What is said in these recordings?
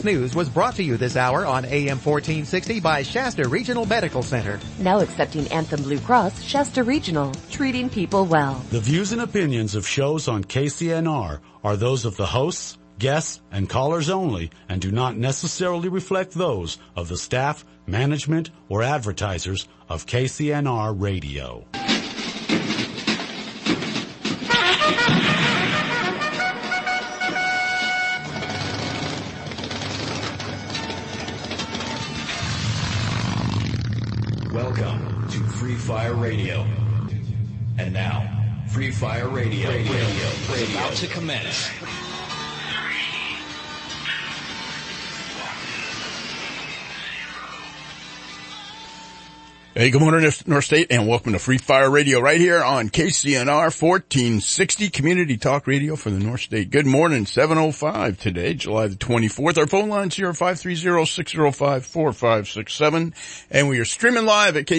News was brought to you this hour on AM 1460 by Shasta Regional Medical Center. Now accepting Anthem Blue Cross, Shasta Regional, treating people well. The views and opinions of shows on KCNR are those of the hosts, guests, and callers only and do not necessarily reflect those of the staff, management, or advertisers of KCNR Radio. Welcome to Free Fire Radio. And now, Free Fire Radio is about to commence. Hey, good morning, North State, and welcome to Free Fire Radio right here on KCNR 1460 Community Talk Radio for the North State. Good morning, 7:05 today, July the 24th. Our phone lines here are 530-605-4567, and we are streaming live at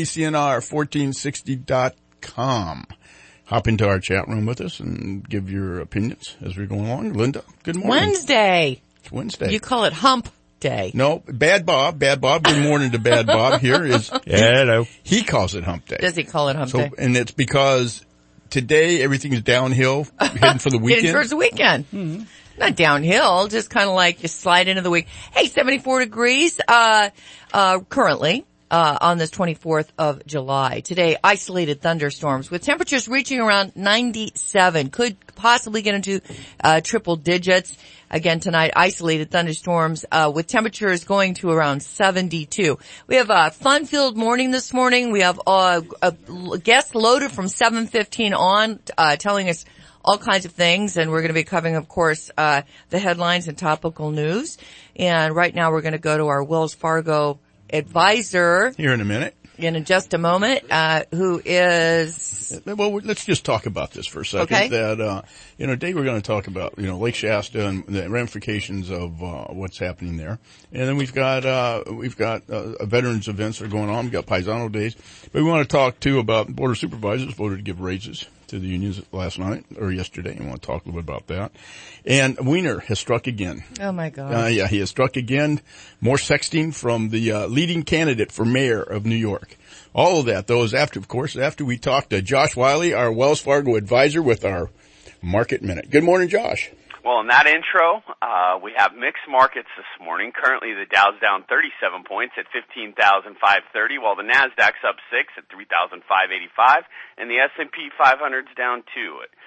KCNR1460.com. Hop into our chat room with us and give your opinions as we go along. Linda, good morning. Wednesday. It's Wednesday. You call it hump day. No, Bad Bob. Good morning to Bad Bob. Here is, hello. He calls it hump day. Does he call it hump day? And it's because today everything is downhill, heading for the weekend. Heading towards the weekend. Mm-hmm. Not downhill, just kind of like you slide into the week. Hey, 74 degrees, currently. On this 24th of July. Today, isolated thunderstorms with temperatures reaching around 97. Could possibly get into triple digits. Again tonight, isolated thunderstorms with temperatures going to around 72. We have a fun-filled morning this morning. We have a guest loaded from 7:15 on telling us all kinds of things, and we're going to be covering, of course, the headlines and topical news. And right now, we're going to go to our Wells Fargo advisor here in a minute, in just a moment, who is, well, let's just talk about this for a second. Okay. That today we're going to talk about Lake Shasta and the ramifications of what's happening there, and then we've got veterans events that are going on. We've got Paisano Days, but we want to talk too about Board of Supervisors voted to give raises to the unions last night or yesterday. I want to talk a little bit about that. And Weiner has struck again. Oh my God. Yeah, he has struck again. More sexting from the leading candidate for mayor of New York. All of that, though, is after we talked to Josh Wiley, our Wells Fargo advisor, with our Market Minute. Good morning, Josh. Well, in that intro, we have mixed markets this morning. Currently, the Dow's down 37 points at 15,530, while the Nasdaq's up 6 at 3,585, and the S&P 500's down 2 at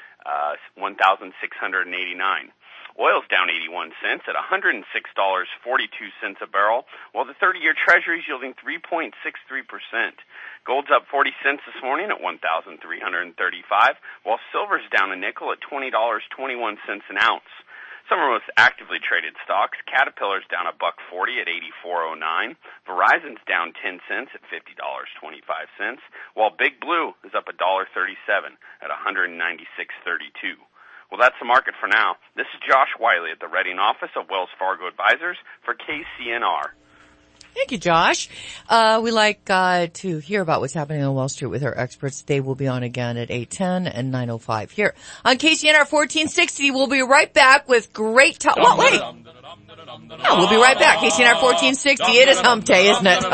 1,689. Oil's down 81 cents at $106.42 a barrel, while the 30-year Treasury's yielding 3.63%. Gold's up 40 cents this morning at $1,335, while silver's down a nickel at $20.21 an ounce. Some of our most actively traded stocks: Caterpillar's down $1.40 at $84.09, Verizon's down 10 cents at $50.25, while Big Blue is up $1.37 at $196.32. Well, that's the market for now. This is Josh Wiley at the Reading office of Wells Fargo Advisors for KCNR. Thank you, Josh. We like to hear about what's happening on Wall Street with our experts. They will be on again at 8:10 and 9:05 here on KCNR 1460. We'll be right back with great talk. Well, wait. No, we'll be right back. KCNR 1460. It is hump day, isn't it?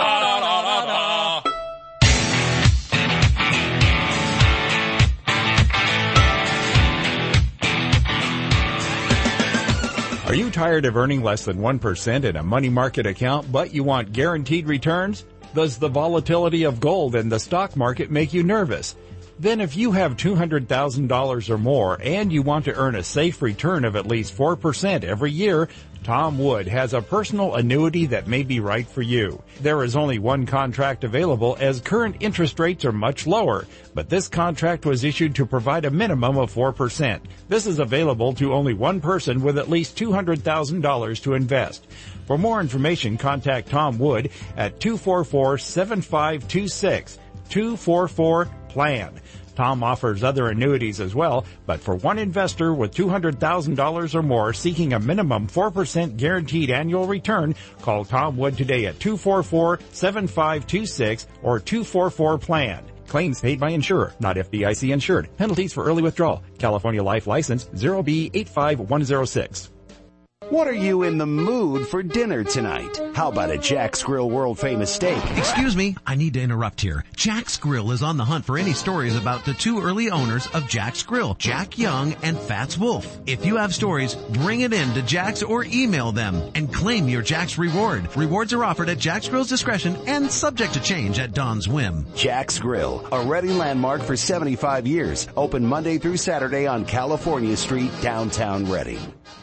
Are you tired of earning less than 1% in a money market account, but you want guaranteed returns? Does the volatility of gold and the stock market make you nervous? Then if you have $200,000 or more and you want to earn a safe return of at least 4% every year, Tom Wood has a personal annuity that may be right for you. There is only one contract available as current interest rates are much lower, but this contract was issued to provide a minimum of 4%. This is available to only one person with at least $200,000 to invest. For more information, contact Tom Wood at 244-7526, 244-PLAN. Tom offers other annuities as well, but for one investor with $200,000 or more seeking a minimum 4% guaranteed annual return, call Tom Wood today at 244-7526 or 244-PLAN. Claims paid by insurer, not FDIC insured. Penalties for early withdrawal. California Life License 0B85106. What are you in the mood for dinner tonight? How about a Jack's Grill world famous steak? Excuse me, I need to interrupt here. Jack's Grill is on the hunt for any stories about the two early owners of Jack's Grill, Jack Young and Fats Wolf. If you have stories, bring it in to Jack's or email them and claim your Jack's reward. Rewards are offered at Jack's Grill's discretion and subject to change at Don's whim. Jack's Grill, a Reading landmark for 75 years. Open Monday through Saturday on California Street, downtown Reading.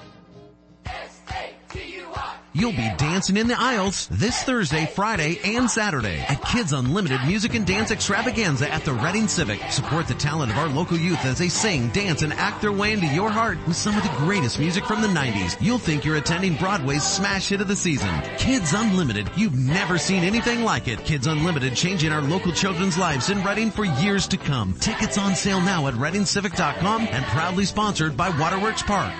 You'll be dancing in the aisles this Thursday, Friday, and Saturday at Kids Unlimited Music and Dance Extravaganza at the Reading Civic. Support the talent of our local youth as they sing, dance, and act their way into your heart with some of the greatest music from the 90s. You'll think you're attending Broadway's smash hit of the season. Kids Unlimited. You've never seen anything like it. Kids Unlimited, changing our local children's lives in Reading for years to come. Tickets on sale now at ReadingCivic.com and proudly sponsored by Waterworks Park.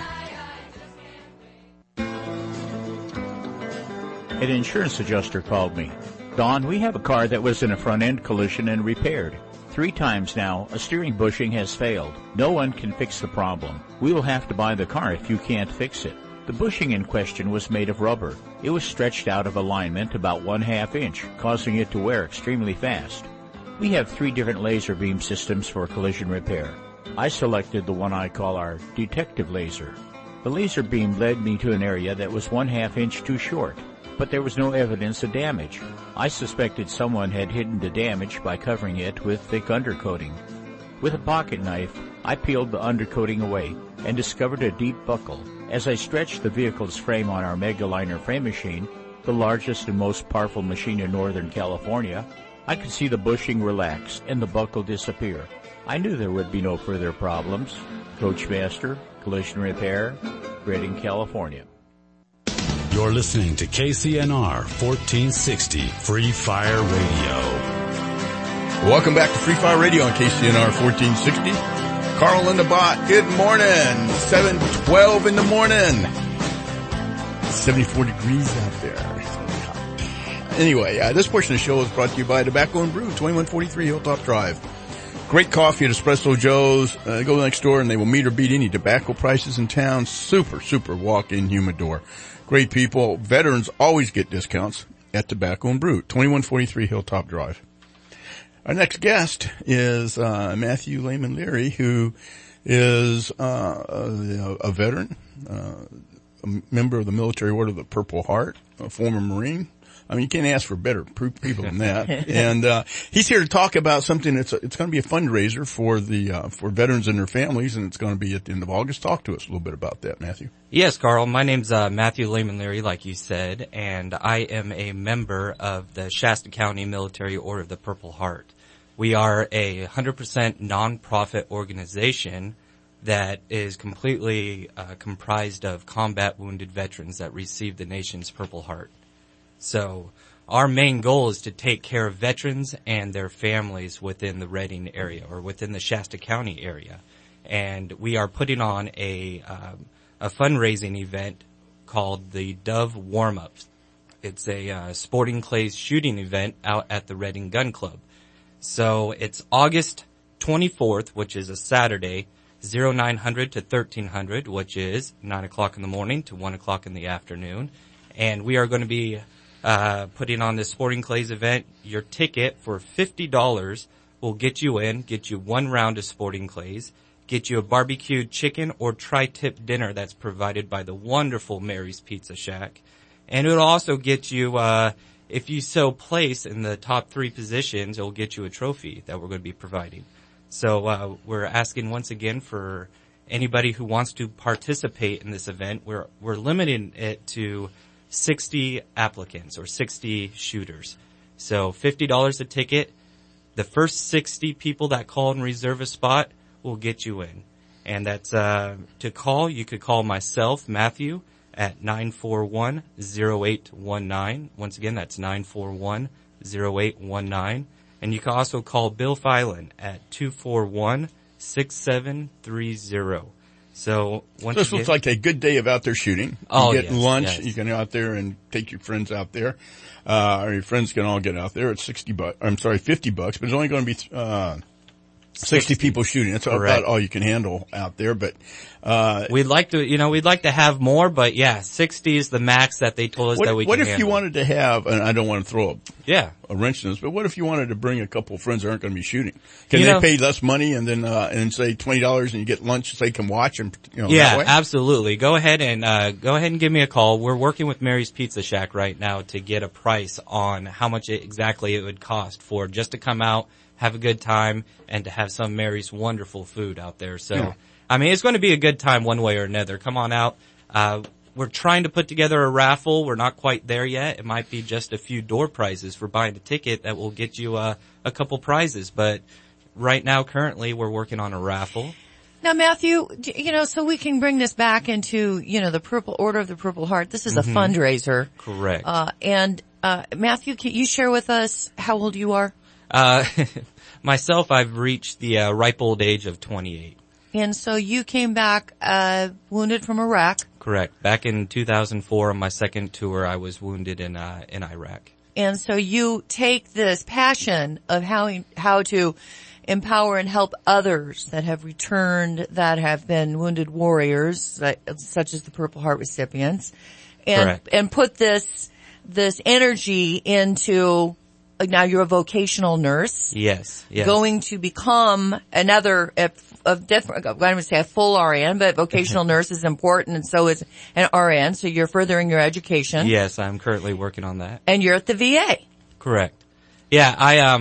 An insurance adjuster called me. Don, we have a car that was in a front-end collision and repaired. 3 times now, a steering bushing has failed. No one can fix the problem. We will have to buy the car if you can't fix it. The bushing in question was made of rubber. It was stretched out of alignment about 1/2 inch, causing it to wear extremely fast. We have 3 different laser beam systems for collision repair. I selected the one I call our detective laser. The laser beam led me to an area that was 1/2 inch too short, but there was no evidence of damage. I suspected someone had hidden the damage by covering it with thick undercoating. With a pocket knife, I peeled the undercoating away and discovered a deep buckle. As I stretched the vehicle's frame on our Megaliner frame machine, the largest and most powerful machine in Northern California, I could see the bushing relax and the buckle disappear. I knew there would be no further problems. Coachmaster, Collision Repair, Reading, California. You're listening to KCNR 1460 Free Fire Radio. Welcome back to Free Fire Radio on KCNR 1460. Carl in the bot, good morning. 7:12 in the morning. 74 degrees out there. Anyway, this portion of the show is brought to you by Tobacco and Brew, 2143 Hilltop Drive. Great coffee at Espresso Joe's. Go next door and they will meet or beat any tobacco prices in town. Super walk-in humidor. Great people. Veterans always get discounts at Tobacco and Brew, 2143 Hilltop Drive. Our next guest is Matthew Lehman Leary, who is a veteran, a member of the Military Order of the Purple Heart, a former Marine. I mean, you can't ask for better people than that. And he's here to talk about something it's going to be a fundraiser for for veterans and their families, and it's going to be at the end of August. Talk to us a little bit about that, Matthew. Yes, Carl. My name's Matthew Lehman Leary, like you said, and I am a member of the Shasta County Military Order of the Purple Heart. We are a 100% nonprofit organization that is completely comprised of combat wounded veterans that receive the nation's Purple Heart. So our main goal is to take care of veterans and their families within the Reading area or within the Shasta County area. And we are putting on a fundraising event called the Dove Warm-Ups. It's a sporting clays shooting event out at the Reading Gun Club. So it's August 24th, which is a Saturday, 0900 to 1300, which is 9 o'clock in the morning to 1 o'clock in the afternoon. And we are going to be putting on this sporting clays event. Your ticket for $50 will get you in, get you 1 round of sporting clays, get you a barbecued chicken or tri-tip dinner that's provided by the wonderful Mary's Pizza Shack. And it'll also get you, if you so place in the top 3 positions, it'll get you a trophy that we're going to be providing. So we're asking once again for anybody who wants to participate in this event. We're limiting it to 60 applicants or 60 shooters. So $50 a ticket. The first 60 people that call and reserve a spot will get you in. And that's, to call, you could call myself, Matthew, at 941-0819. Once again, that's 941-0819. And you can also call Bill Filan at 241-6730. So this looks like a good day of out there shooting. You get lunch. Yes. You can go out there and take your friends out there, or your friends can all get out there. It's $50, but it's only going to be 60 people shooting. That's about all you can handle out there, but, we'd like to have more, but yeah, 60 is the max that they told us that we can handle. What if you wanted to have, and I don't want to throw a wrench in this, but what if you wanted to bring a couple of friends that aren't going to be shooting? Can they pay less money and then, and say $20 and you get lunch so they can watch and, that way? Absolutely. Go ahead and give me a call. We're working with Mary's Pizza Shack right now to get a price on how much exactly it would cost for just to come out, have a good time, and to have some Mary's wonderful food out there. So, I mean, it's going to be a good time one way or another. Come on out. We're trying to put together a raffle. We're not quite there yet. It might be just a few door prizes for buying a ticket that will get you a couple prizes. But right now, currently, we're working on a raffle. Now, Matthew, so we can bring this back into, the Purple Order of the Purple Heart. This is a fundraiser. Correct. Matthew, can you share with us how old you are? Myself, I've reached the ripe old age of 28. And so you came back wounded from Iraq. Correct. Back in 2004 on my second tour, I was wounded in Iraq. And so you take this passion of how to empower and help others that have returned, that have been wounded warriors, such as the Purple Heart recipients, and put this energy into. Now you're a vocational nurse. Yes. Going to become another, I'm going to say a full RN, but vocational nurse is important, and so is an RN, so you're furthering your education. Yes, I'm currently working on that. And you're at the VA. Correct. Yeah,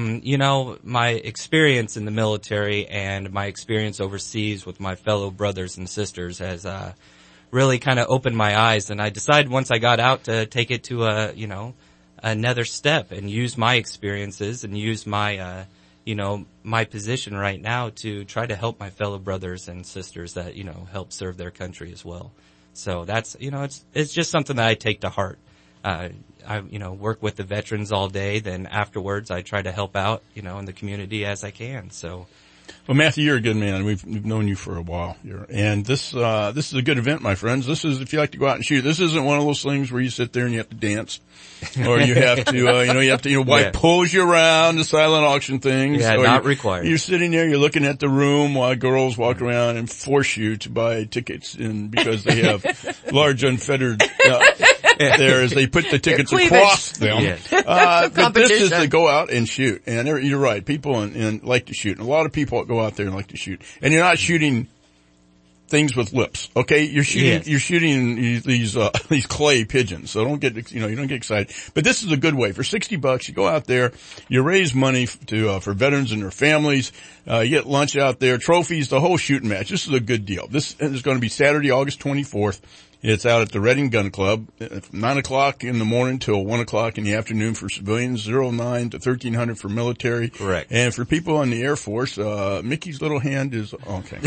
my experience in the military and my experience overseas with my fellow brothers and sisters has, really kind of opened my eyes, and I decided once I got out to take it to another step and use my experiences and use my, my position right now to try to help my fellow brothers and sisters that, help serve their country as well. So that's, it's just something that I take to heart. I work with the veterans all day. Then afterwards I try to help out, in the community as I can. So. Well, Matthew, you're a good man. We've known you for a while here. And this is a good event, my friends. This is, if you like to go out and shoot, this isn't one of those things where you sit there and you have to dance. Or you have to, wife pulls you around the silent auction things. Yeah, not required. You're sitting there, you're looking at the room while girls walk around and force you to buy tickets because they have large unfettered, there as they put the tickets across them. Yes. But this is to go out and shoot. And you're right. People and like to shoot. And a lot of people go out there and like to shoot. And you're not shooting things with lips. Okay? You're shooting these clay pigeons. So don't get, you don't get excited. But this is a good way. For $60, you go out there, you raise money for veterans and their families, you get lunch out there, trophies, the whole shooting match. This is a good deal. This is going to be Saturday, August 24th. It's out at the Reading Gun Club from 9 o'clock in the morning till 1 o'clock in the afternoon for civilians, 9 to 1300 for military. Correct. And for people in the Air Force, Mickey's little hand is, okay.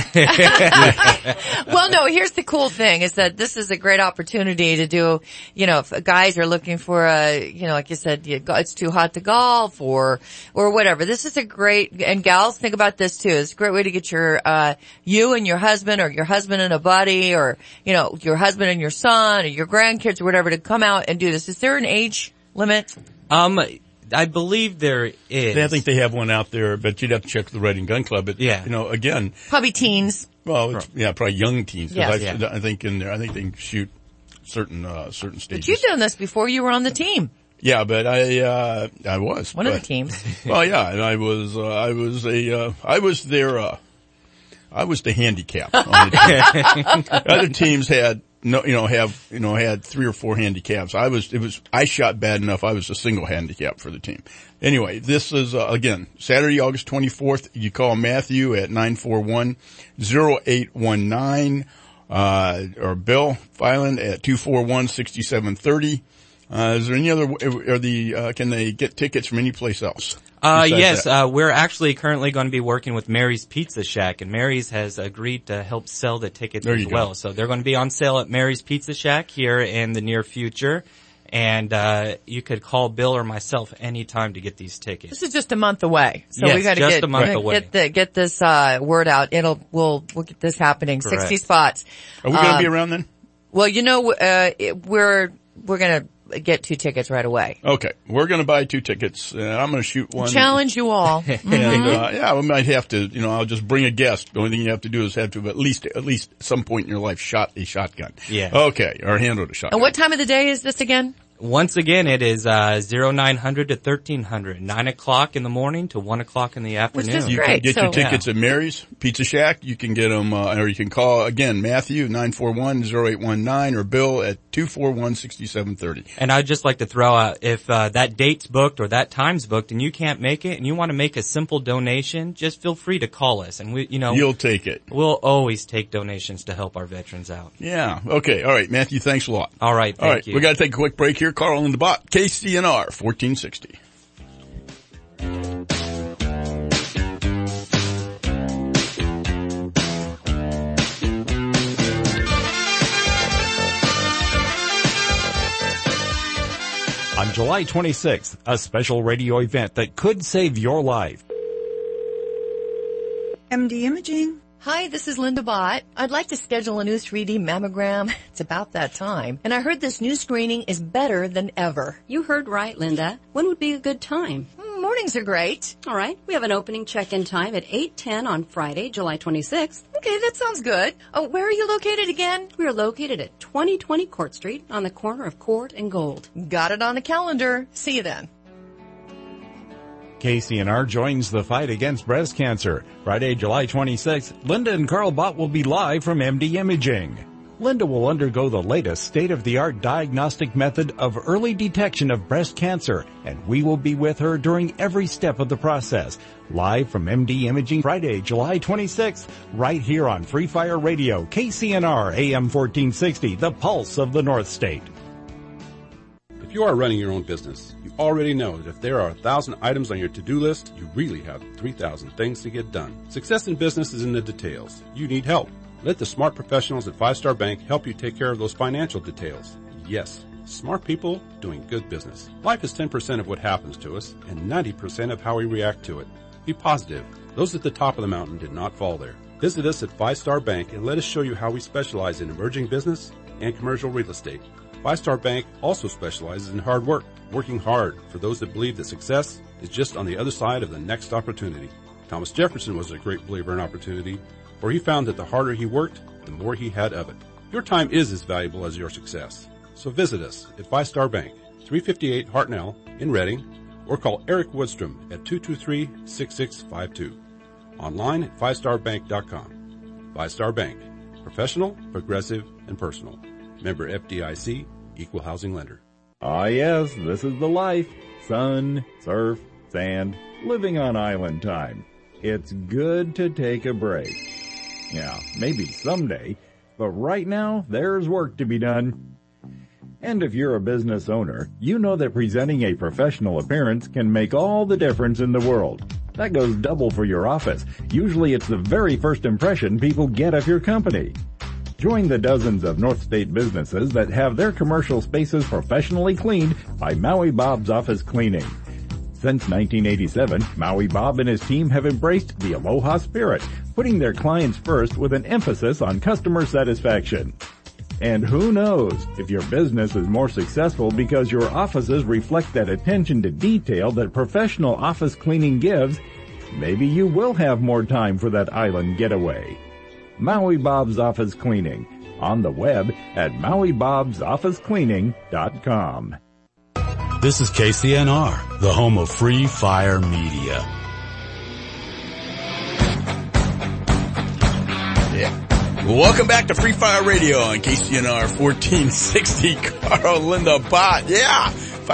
Well, no, here's the cool thing is that this is a great opportunity to do, if guys are looking for like you said, it's too hot to golf or whatever. This is a great, and gals, think about this too. It's a great way to get you and your husband or your husband and a buddy or, your husband and your son or your grandkids or whatever to come out and do this. Is there an age limit? I believe there is. I think they have one out there, but you'd have to check the Reading Gun Club. But, again. Probably teens. Well, probably young teens. Yes. I think in there, I think they can shoot certain stages. But you've done this before. You were on the team. Yeah, but I was. One of the teams. Well, yeah, and I was the handicap on the team. Other teams had had 3 or 4 handicaps. I shot bad enough. I was a single handicap for the team. Anyway, this is, again, Saturday, August 24th. You call Matthew at 941-0819, or Bill Filan at 241-6730. Is there any other, can they get tickets from any place else? Yes, we're actually currently going to be working with Mary's Pizza Shack, and Mary's has agreed to help sell the tickets as well. So they're going to be on sale at Mary's Pizza Shack here in the near future. And, you could call Bill or myself anytime to get these tickets. This is just a month away. So yes, we gotta just a month away. Get this, word out. We'll get this happening. Correct. 60 spots. Are we going to be around then? Well, we're going to, get 2 tickets right away. Okay. We're going to buy 2 tickets. I'm going to shoot one. Challenge you all. And, we might have to, I'll just bring a guest. The only thing you have to do is have to have at least some point in your life shot a shotgun. Yeah. Okay. Or handled a shotgun. And what time of the day is this again? Once again, it is 0900 to 1300, 9 o'clock in the morning to 1 o'clock in the afternoon. Which is You great. can get your tickets at Mary's Pizza Shack. You can get them, or you can call, again, Matthew, 941-0819, or Bill at 241-6730. And I'd just like to throw out, if that date's booked or that time's booked and you can't make it and you want to make a simple donation, just feel free to call us. And You'll take it. We'll always take donations to help our veterans out. Yeah. Okay. All right. Matthew, thanks a lot. All right. Thank you. We got to take a quick break here. Carl and the Bot, KCNR 1460. On July 26th, a special radio event that could save your life. MD Imaging. Hi, this is Linda Bott. I'd like to schedule a new 3D mammogram. It's about that time. And I heard this new screening is better than ever. You heard right, Linda. When would be a good time? Mornings are great. All right. We have an opening check-in time at 8:10 on Friday, July 26th. Okay, that sounds good. Where are you located again? We are located at 2020 Court Street on the corner of Court and Gold. Got it on the calendar. See you then. KCNR joins the fight against breast cancer. Friday, July 26th, Linda and Carl Bott will be live from MD Imaging. Linda will undergo the latest state-of-the-art diagnostic method of early detection of breast cancer, and we will be with her during every step of the process. Live from MD Imaging, Friday, July 26th, right here on Free Fire Radio, KCNR AM 1460, the pulse of the North State. If you are running your own business, you already know that if there are 1,000 items on your to-do list, you really have 3,000 things to get done. Success in business is in the details. You need help. Let the smart professionals at 5 Star Bank help you take care of those financial details. Yes, smart people doing good business. Life is 10% of what happens to us and 90% of how we react to it. Be positive. Those at the top of the mountain did not fall there. Visit us at 5 Star Bank and let us show you how we specialize in emerging business and commercial real estate. 5 Star Bank also specializes in hard work, working hard for those that believe that success is just on the other side of the next opportunity. Thomas Jefferson was a great believer in opportunity, for he found that the harder he worked, the more he had of it. Your time is as valuable as your success. So visit us at 5 Star Bank, 358 Hartnell in Reading, or call Eric Woodstrom at 223-6652. Online at 5starbank.com. 5 Star Bank. Professional, progressive, and personal. Member FDIC, Equal Housing Lender. Ah yes, this is the life. Sun, surf, sand, living on island time. It's good to take a break. Yeah, maybe someday, but right now, there's work to be done. And if you're a business owner, you know that presenting a professional appearance can make all the difference in the world. That goes double for your office. Usually it's the very first impression people get of your company. Join the dozens of North State businesses that have their commercial spaces professionally cleaned by Maui Bob's Office Cleaning. Since 1987, Maui Bob and his team have embraced the Aloha spirit, putting their clients first with an emphasis on customer satisfaction. And who knows, if your business is more successful because your offices reflect that attention to detail that professional office cleaning gives, maybe you will have more time for that island getaway. Maui Bob's Office Cleaning, on the web at MauiBob'sOfficeCleaning.com. This is KCNR, the home of Free Fire Media. Yeah. Welcome back to Free Fire Radio on KCNR 1460. Carl, Linda, Bott. Yeah.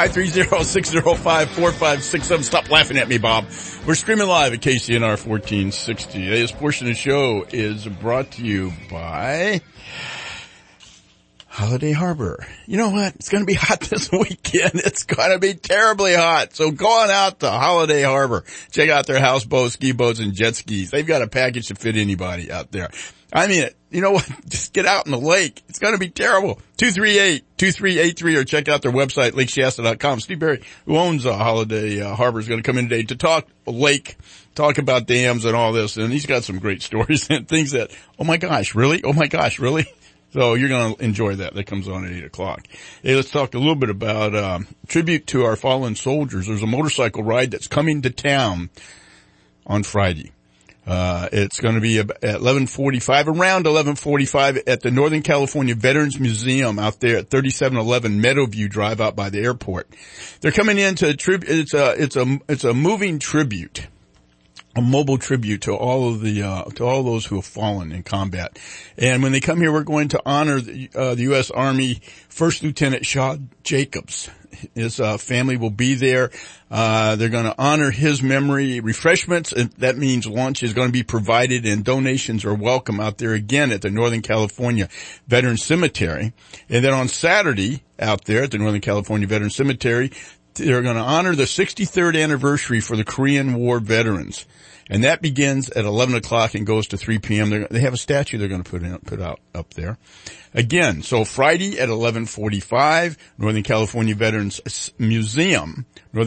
530-605-4567. Stop laughing at me, Bob. We're streaming live at KCNR 1460. This portion of the show is brought to you by Holiday Harbor. You know what? It's going to be hot this weekend. It's going to be terribly hot. So go on out to Holiday Harbor. Check out their houseboats, ski boats, and jet skis. They've got a package to fit anybody out there. I mean, you know what? Just get out in the lake. It's going to be terrible. 238-2383 or check out their website, lakeshasta.com. Steve Berry, who owns Holiday Harbor, is going to come in today to talk lake, talk about dams and all this. And he's got some great stories and things that, oh my gosh, really? Oh my gosh, really? So you're going to enjoy that. That comes on at 8 o'clock. Hey, let's talk a little bit about tribute to our fallen soldiers. There's a motorcycle ride that's coming to town on Friday. It's going to be at 11:45, around 11:45 at the Northern California Veterans Museum out there at 3711 Meadowview Drive out by the airport. They're coming in to it's a moving tribute. A mobile tribute to all of to all those who have fallen in combat. And when they come here, we're going to honor the U.S. Army First Lieutenant Shaw Jacobs. His family will be there. They're going to honor his memory. Refreshments, and that means lunch, is going to be provided, and donations are welcome out there again at the Northern California Veterans Cemetery. And then on Saturday, out there at the Northern California Veterans Cemetery, they're going to honor the 63rd anniversary for the Korean War veterans. And that begins at 11 o'clock and goes to 3 p.m. They have a statue they're going to put out up there. Again, so Friday at 11:45, Northern California Veterans Museum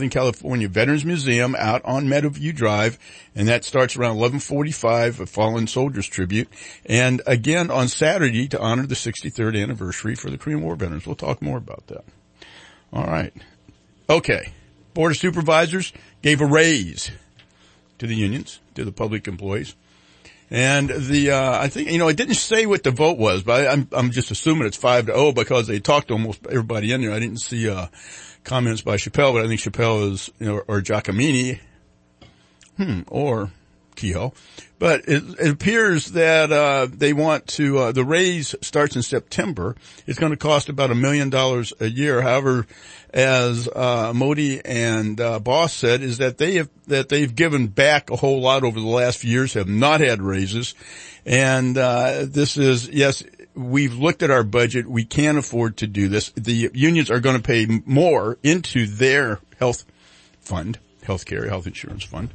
out on Meadowview Drive, and that starts around 11:45, a Fallen Soldiers tribute. And again on Saturday to honor the 63rd anniversary for the Korean War veterans. We'll talk more about that. All right. Okay. Board of Supervisors gave a raise to the unions, to the public employees. And I think, it didn't say what the vote was, but I'm just assuming it's 5-0 because they talked to almost everybody in there. I didn't see, comments by Chappelle, but I think Chappelle is, or Giacomini, or Kehoe. But it appears that, they want to, the raise starts in September. It's going to cost about $1 million a year. However, as Modi and Boss said, is that they've given back a whole lot over the last few years, have not had raises. And this is, yes, we've looked at our budget. We can't afford to do this. The unions are going to pay more into their health insurance fund.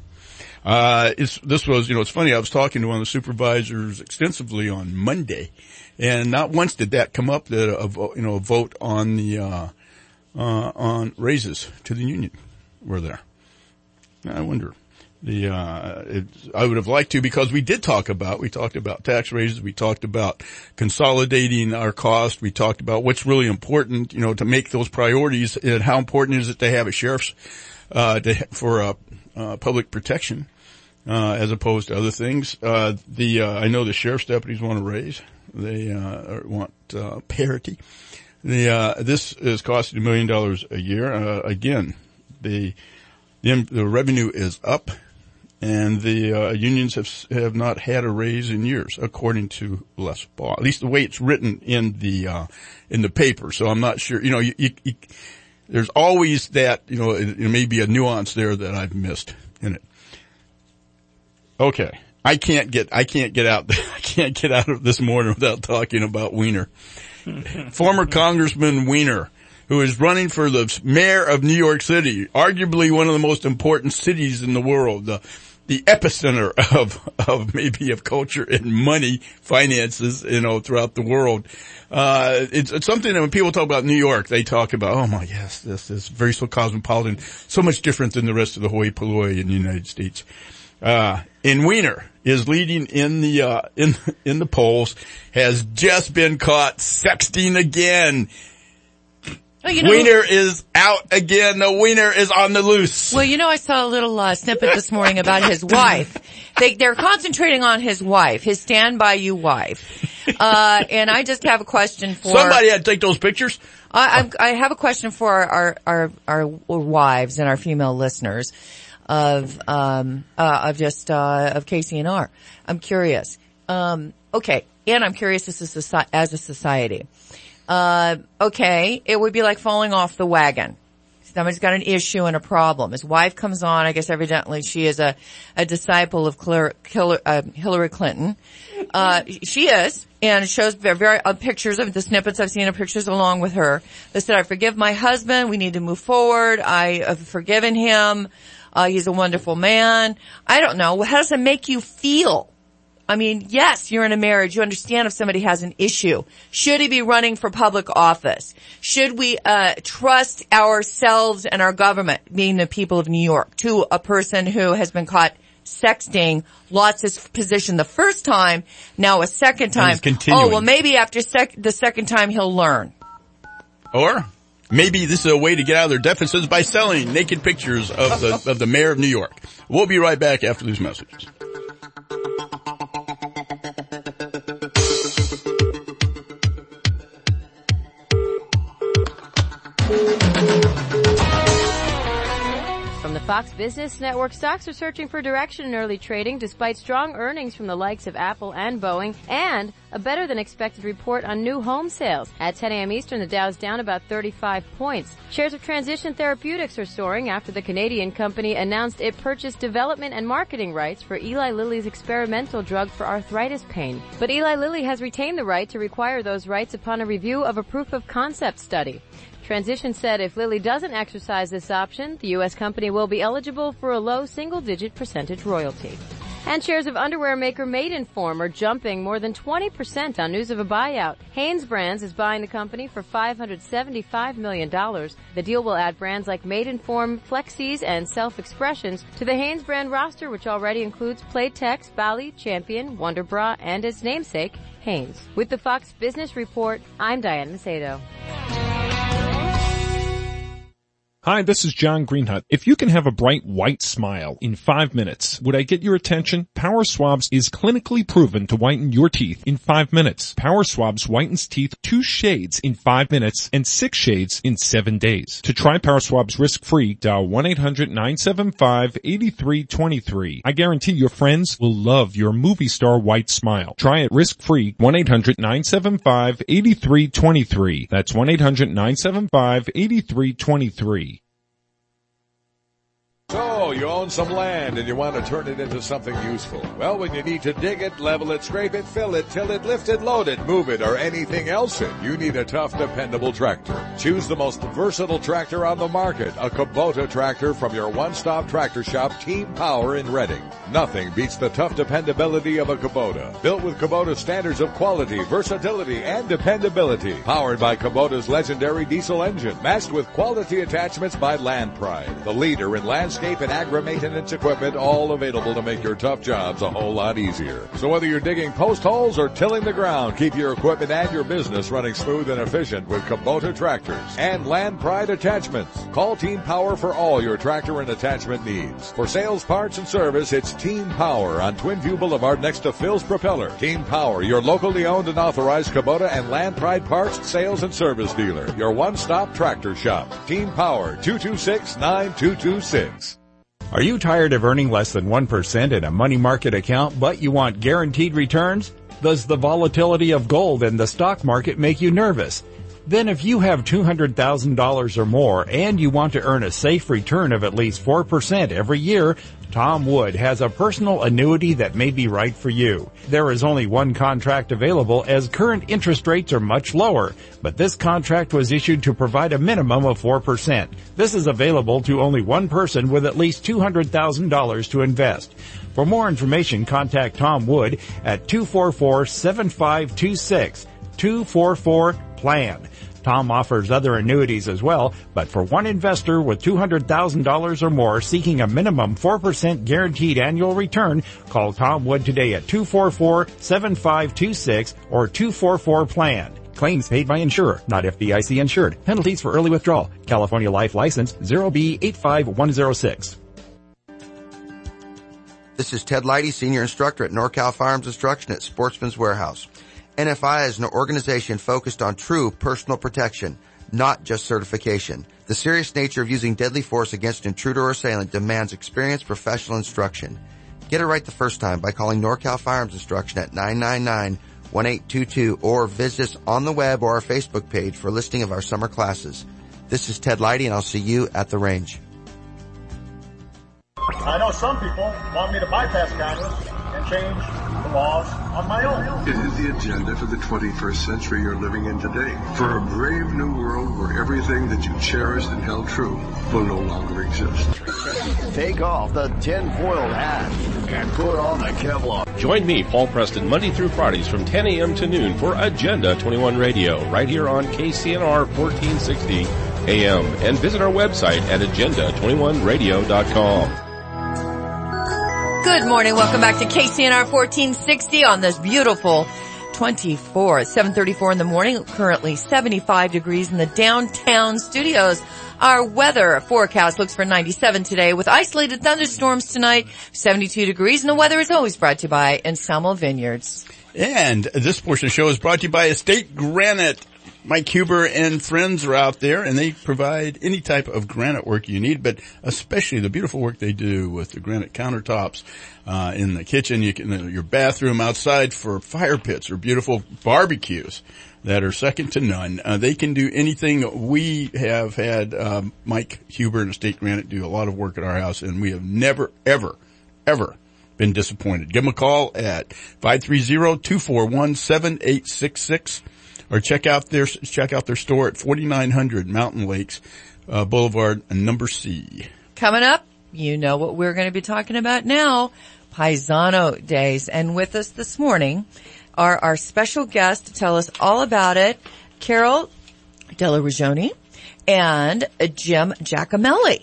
It's funny, I was talking to one of the supervisors extensively on Monday, and not once did that come up, that a vote on the on raises to the union were there. I wonder. I would have liked to, because we talked about tax raises, we talked about consolidating our cost, we talked about what's really important, to make those priorities, and how important is it to have a sheriff's, for public protection, as opposed to other things. I know the sheriff's deputies want a raise. They, want, parity. This is costing $1 million a year. Again, the revenue is up, and the unions have not had a raise in years, according to Les Baugh. At least the way it's written in the paper. So I'm not sure. There's always that. It may be a nuance there that I've missed in it. Okay, I can't get out of this morning without talking about Weiner. Former Congressman Weiner, who is running for the mayor of New York City, arguably one of the most important cities in the world, the epicenter of culture and money, finances, throughout the world. It's something that when people talk about New York, they talk about, oh my, yes, this is very so cosmopolitan, so much different than the rest of the hoi polloi in the United States. And Weiner is leading in the polls, has just been caught sexting again. Weiner is out again. The Weiner is on the loose. Well, I saw a little snippet this morning about his wife. They're concentrating on his wife, his stand by you wife. And I just have a question for somebody had to take those pictures. I have a question for our wives and our female listeners of KCNR. I'm curious. Okay. And I'm curious as a society. Okay. It would be like falling off the wagon. Somebody's got an issue and a problem. His wife comes on. I guess evidently she is a disciple of Hillary Clinton. She is. And it shows very pictures of the snippets I've seen of pictures along with her. They said, I forgive my husband. We need to move forward. I have forgiven him. He's a wonderful man. I don't know. How does it make you feel? I mean, yes, you're in a marriage. You understand if somebody has an issue. Should he be running for public office? Should we trust ourselves and our government, being the people of New York, to a person who has been caught sexting, lost his position the first time, now a second time. Oh, well, maybe after the second time he'll learn. Or maybe this is a way to get out of their deficits by selling naked pictures of the mayor of New York. We'll be right back after these messages. From the Fox Business Network, stocks are searching for direction in early trading despite strong earnings from the likes of Apple and Boeing and a better-than-expected report on new home sales. At 10 a.m. Eastern, the Dow's down about 35 points. Shares of Transition Therapeutics are soaring after the Canadian company announced it purchased development and marketing rights for Eli Lilly's experimental drug for arthritis pain. But Eli Lilly has retained the right to require those rights upon a review of a proof-of-concept study. Transition said if Lilly doesn't exercise this option, the U.S. company will be eligible for a low single-digit percentage royalty. And shares of underwear maker Maidenform are jumping more than 20% on news of a buyout. Hanes Brands is buying the company for $575 million. The deal will add brands like Maidenform, Flexies, and Self-Expressions to the Hanes brand roster, which already includes Playtex, Bali, Champion, Wonder Bra, and its namesake, Hanes. With the Fox Business Report, I'm Diane Macedo. Hi, this is John Greenhut. If you can have a bright white smile in 5 minutes, would I get your attention? Power Swabs is clinically proven to whiten your teeth in 5 minutes. Power Swabs whitens teeth 2 shades in 5 minutes and 6 shades in 7 days. To try Power Swabs risk-free, dial 1-800-975-8323. I guarantee your friends will love your movie star white smile. Try it risk-free, 1-800-975-8323. That's 1-800-975-8323. So, you own some land and you want to turn it into something useful. Well, when you need to dig it, level it, scrape it, fill it, till it, lift it, load it, move it, or anything else you need a tough, dependable tractor. Choose the most versatile tractor on the market, a Kubota tractor from your one-stop tractor shop, Team Power in Reading. Nothing beats the tough dependability of a Kubota. Built with Kubota standards of quality, versatility, and dependability. Powered by Kubota's legendary diesel engine, matched with quality attachments by Land Pride, the leader in landscape and agri-maintenance equipment, all available to make your tough jobs a whole lot easier. So whether you're digging post holes or tilling the ground, keep your equipment and your business running smooth and efficient with Kubota tractors and Land Pride attachments. Call Team Power for all your tractor and attachment needs. For sales, parts, and service, it's Team Power on Twinview Boulevard next to Phil's Propeller. Team Power, your locally owned and authorized Kubota and Land Pride parts, sales, and service dealer. Your one-stop tractor shop. Team Power, 226-9226. Are you tired of earning less than 1% in a money market account, but you want guaranteed returns? Does the volatility of gold and the stock market make you nervous? Then if you have $200,000 or more and you want to earn a safe return of at least 4% every year, Tom Wood has a personal annuity that may be right for you. There is only one contract available as current interest rates are much lower, but this contract was issued to provide a minimum of 4%. This is available to only one person with at least $200,000 to invest. For more information, contact Tom Wood at 244-7526, 244-PLAN. Tom offers other annuities as well, but for one investor with $200,000 or more seeking a minimum 4% guaranteed annual return, call Tom Wood today at 244-7526 or 244-PLAN. Claims paid by insurer, not FDIC insured. Penalties for early withdrawal. California Life License 0B85106. This is Ted Leidy, Senior Instructor at NorCal Firearms Instruction at Sportsman's Warehouse. NFI is an organization focused on true personal protection, not just certification. The serious nature of using deadly force against an intruder or assailant demands experienced professional instruction. Get it right the first time by calling NorCal Firearms Instruction at 999-1822 or visit us on the web or our Facebook page for a listing of our summer classes. This is Ted Leidy, and I'll see you at the range. I know some people want me to bypass Congress and change the laws on my own. It is the agenda for the 21st century you're living in today. For a brave new world where everything that you cherished and held true will no longer exist. Take off the tinfoil hat and put on the Kevlar. Join me, Paul Preston, Monday through Fridays from 10 a.m. to noon for Agenda 21 Radio, right here on KCNR 1460 AM. And visit our website at agenda21radio.com. Good morning. Welcome back to KCNR 1460 on this beautiful 24th, 7:34 in the morning. Currently 75 degrees in the downtown studios. Our weather forecast looks for 97 today with isolated thunderstorms tonight, 72 degrees, and the weather is always brought to you by Anselmo Vineyards. And this portion of the show is brought to you by Estate Granite. Mike Huber and friends are out there, and they provide any type of granite work you need, but especially the beautiful work they do with the granite countertops in the kitchen, your bathroom, outside for fire pits or beautiful barbecues that are second to none. They can do anything. We have had Mike Huber and Estate Granite do a lot of work at our house, and we have never, ever been disappointed. Give them a call at 530-241-7866. Or check out their store at 4900 Mountain Lakes Boulevard, number C. Coming up, you know what we're going to be talking about now, Paisano Days. And with us this morning are our special guests to tell us all about it, Carol Della Regione and Jim Giacomelli.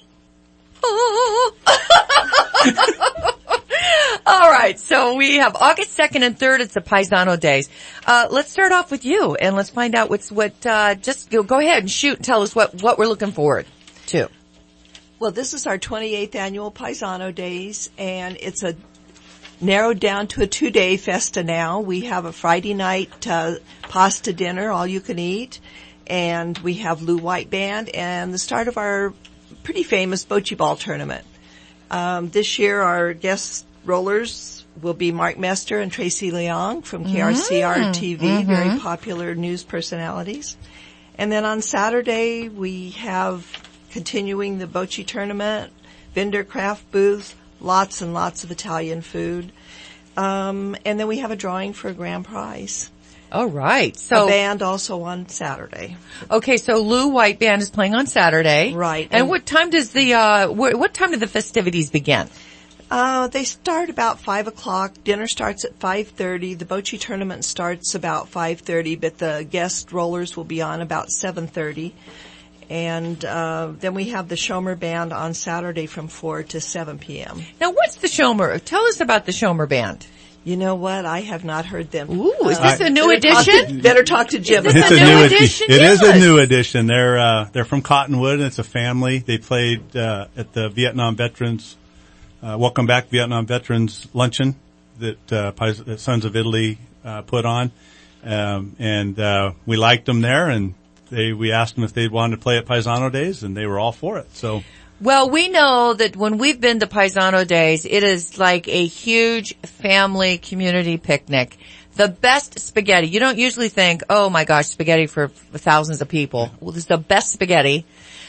All right, so we have August 2nd and 3rd. It's the Paisano Days. Let's start off with you, and let's find out just go ahead and shoot and tell us what we're looking forward to. Well, this is our 28th annual Paisano Days, and it's narrowed down to a 2-day festa now. We have a Friday night pasta dinner, all you can eat, and we have Lou White Band, and the start of our pretty famous bocce ball tournament. This year our guest rollers will be Mark Mester and Tracy Leong from KRCR TV, very popular news personalities. And then on Saturday we have continuing the bocce tournament, vendor craft booth, lots and lots of Italian food. And then we have a drawing for a grand prize. All right. So a band also on Saturday. Okay, so Lou White Band is playing on Saturday. Right. And what time does what time do the festivities begin? They start about 5 o'clock. Dinner starts at 5:30. The bocce tournament starts about 5:30, but the guest rollers will be on about 7:30. And then we have the Schomer Band on Saturday from 4 to 7 p.m. Now, what's the Schomer? Tell us about the Schomer Band. You know what? I have not heard them. Ooh, is this a new edition? Better talk to Jim. Is this a new edition? It is a new edition. They're from Cottonwood, and it's a family. They played at the Vietnam Veterans Welcome Back Vietnam Veterans Luncheon that Sons of Italy put on, and we liked them there, and we asked them if they'd wanted to play at Paisano Days, and they were all for it. So. Well, we know that when we've been to Paisano Days, it is like a huge family community picnic. The best spaghetti. You don't usually think, oh my gosh, spaghetti for thousands of people. Well, this is the best spaghetti.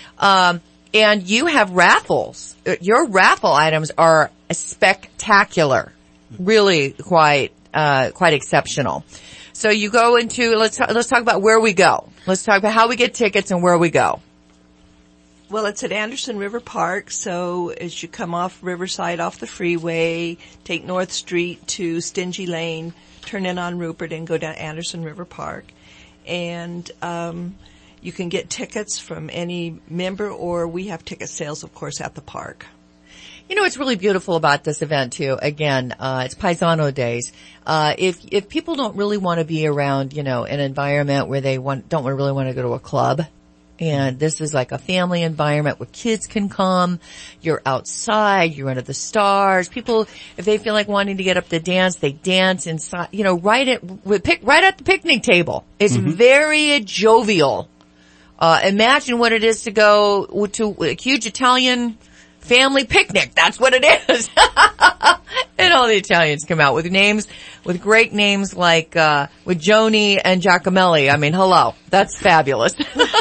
And you have raffles. Your raffle items are spectacular. Really quite exceptional. So you go into, let's talk about where we go. Let's talk about how we get tickets and where we go. Well, it's at Anderson River Park, so as you come off Riverside off the freeway, take North Street to Stingy Lane, turn in on Rupert and go down Anderson River Park. And you can get tickets from any member, or we have ticket sales, of course, at the park. You know what's really beautiful about this event too? Again, it's Paisano Days. If people don't really want to be around, an environment where they don't really want to go to a club, and this is like a family environment where kids can come, you're outside, you're under the stars. People, if they feel like wanting to get up to dance, they dance inside, right at the picnic table. It's very jovial. Imagine what it is to go to a huge Italian family picnic. That's what it is. And all the Italians come out with great names like, with Joni and Giacomelli. I mean, hello. That's fabulous.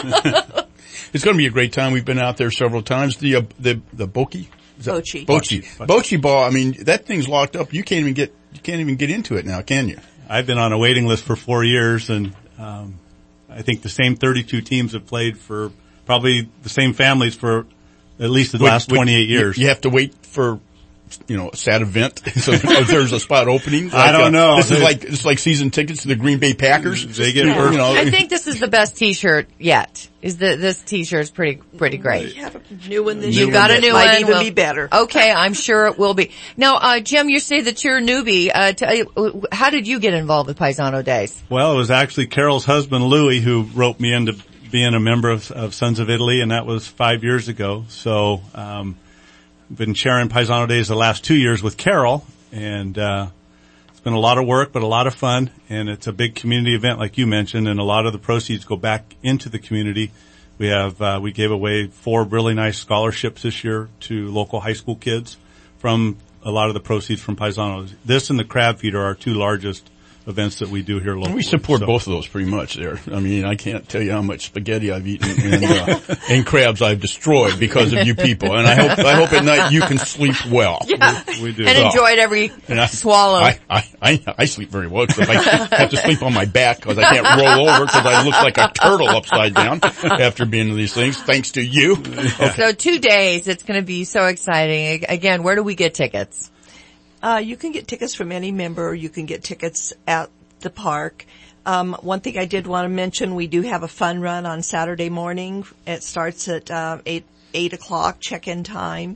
It's going to be a great time. We've been out there several times. The bocce? Bocce ball. I mean, that thing's locked up. You can't even get into it now, can you? I've been on a waiting list for 4 years, and, I think the same 32 teams have played for probably the same families for at least the last 28 years. You have to wait for a sad event. So there's a spot opening. I don't know. This is like season tickets to the Green Bay Packers. They get first. I think this is the best T-shirt yet. This T-shirt's pretty great. We have a new one this year. You got a new one. Might even be better. Okay, I'm sure it will be. Now, Jim, you say that you're a newbie. How did you get involved with Paisano Days? Well, it was actually Carol's husband, Louis, who roped me into being a member of Sons of Italy, and that was 5 years ago. So, been sharing Paisano Days the last 2 years with Carol, and it's been a lot of work, but a lot of fun, and it's a big community event like you mentioned, and a lot of the proceeds go back into the community. We gave away 4 really nice scholarships this year to local high school kids from a lot of the proceeds from Paisano. This and the Crab Feed are our 2 largest events that we do here locally. We support both of those pretty much there. I mean, I can't tell you how much spaghetti I've eaten and crabs I've destroyed because of you people. And I hope at night you can sleep well. Yeah. We do. And enjoyed every swallow. I sleep very well because I have to sleep on my back because I can't roll over because I look like a turtle upside down after being in these things, thanks to you. Okay. So 2 days, it's going to be so exciting. Again, where do we get tickets? You can get tickets from any member. You can get tickets at the park. One thing I did want to mention, we do have a fun run on Saturday morning. It starts at 8 o'clock check-in time,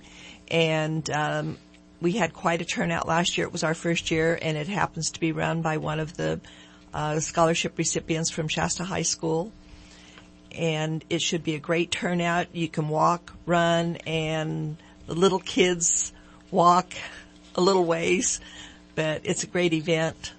and we had quite a turnout last year. It was our first year, and it happens to be run by one of the scholarship recipients from Shasta High School. And it should be a great turnout. You can walk, run, and the little kids walk a little ways, but it's a great event.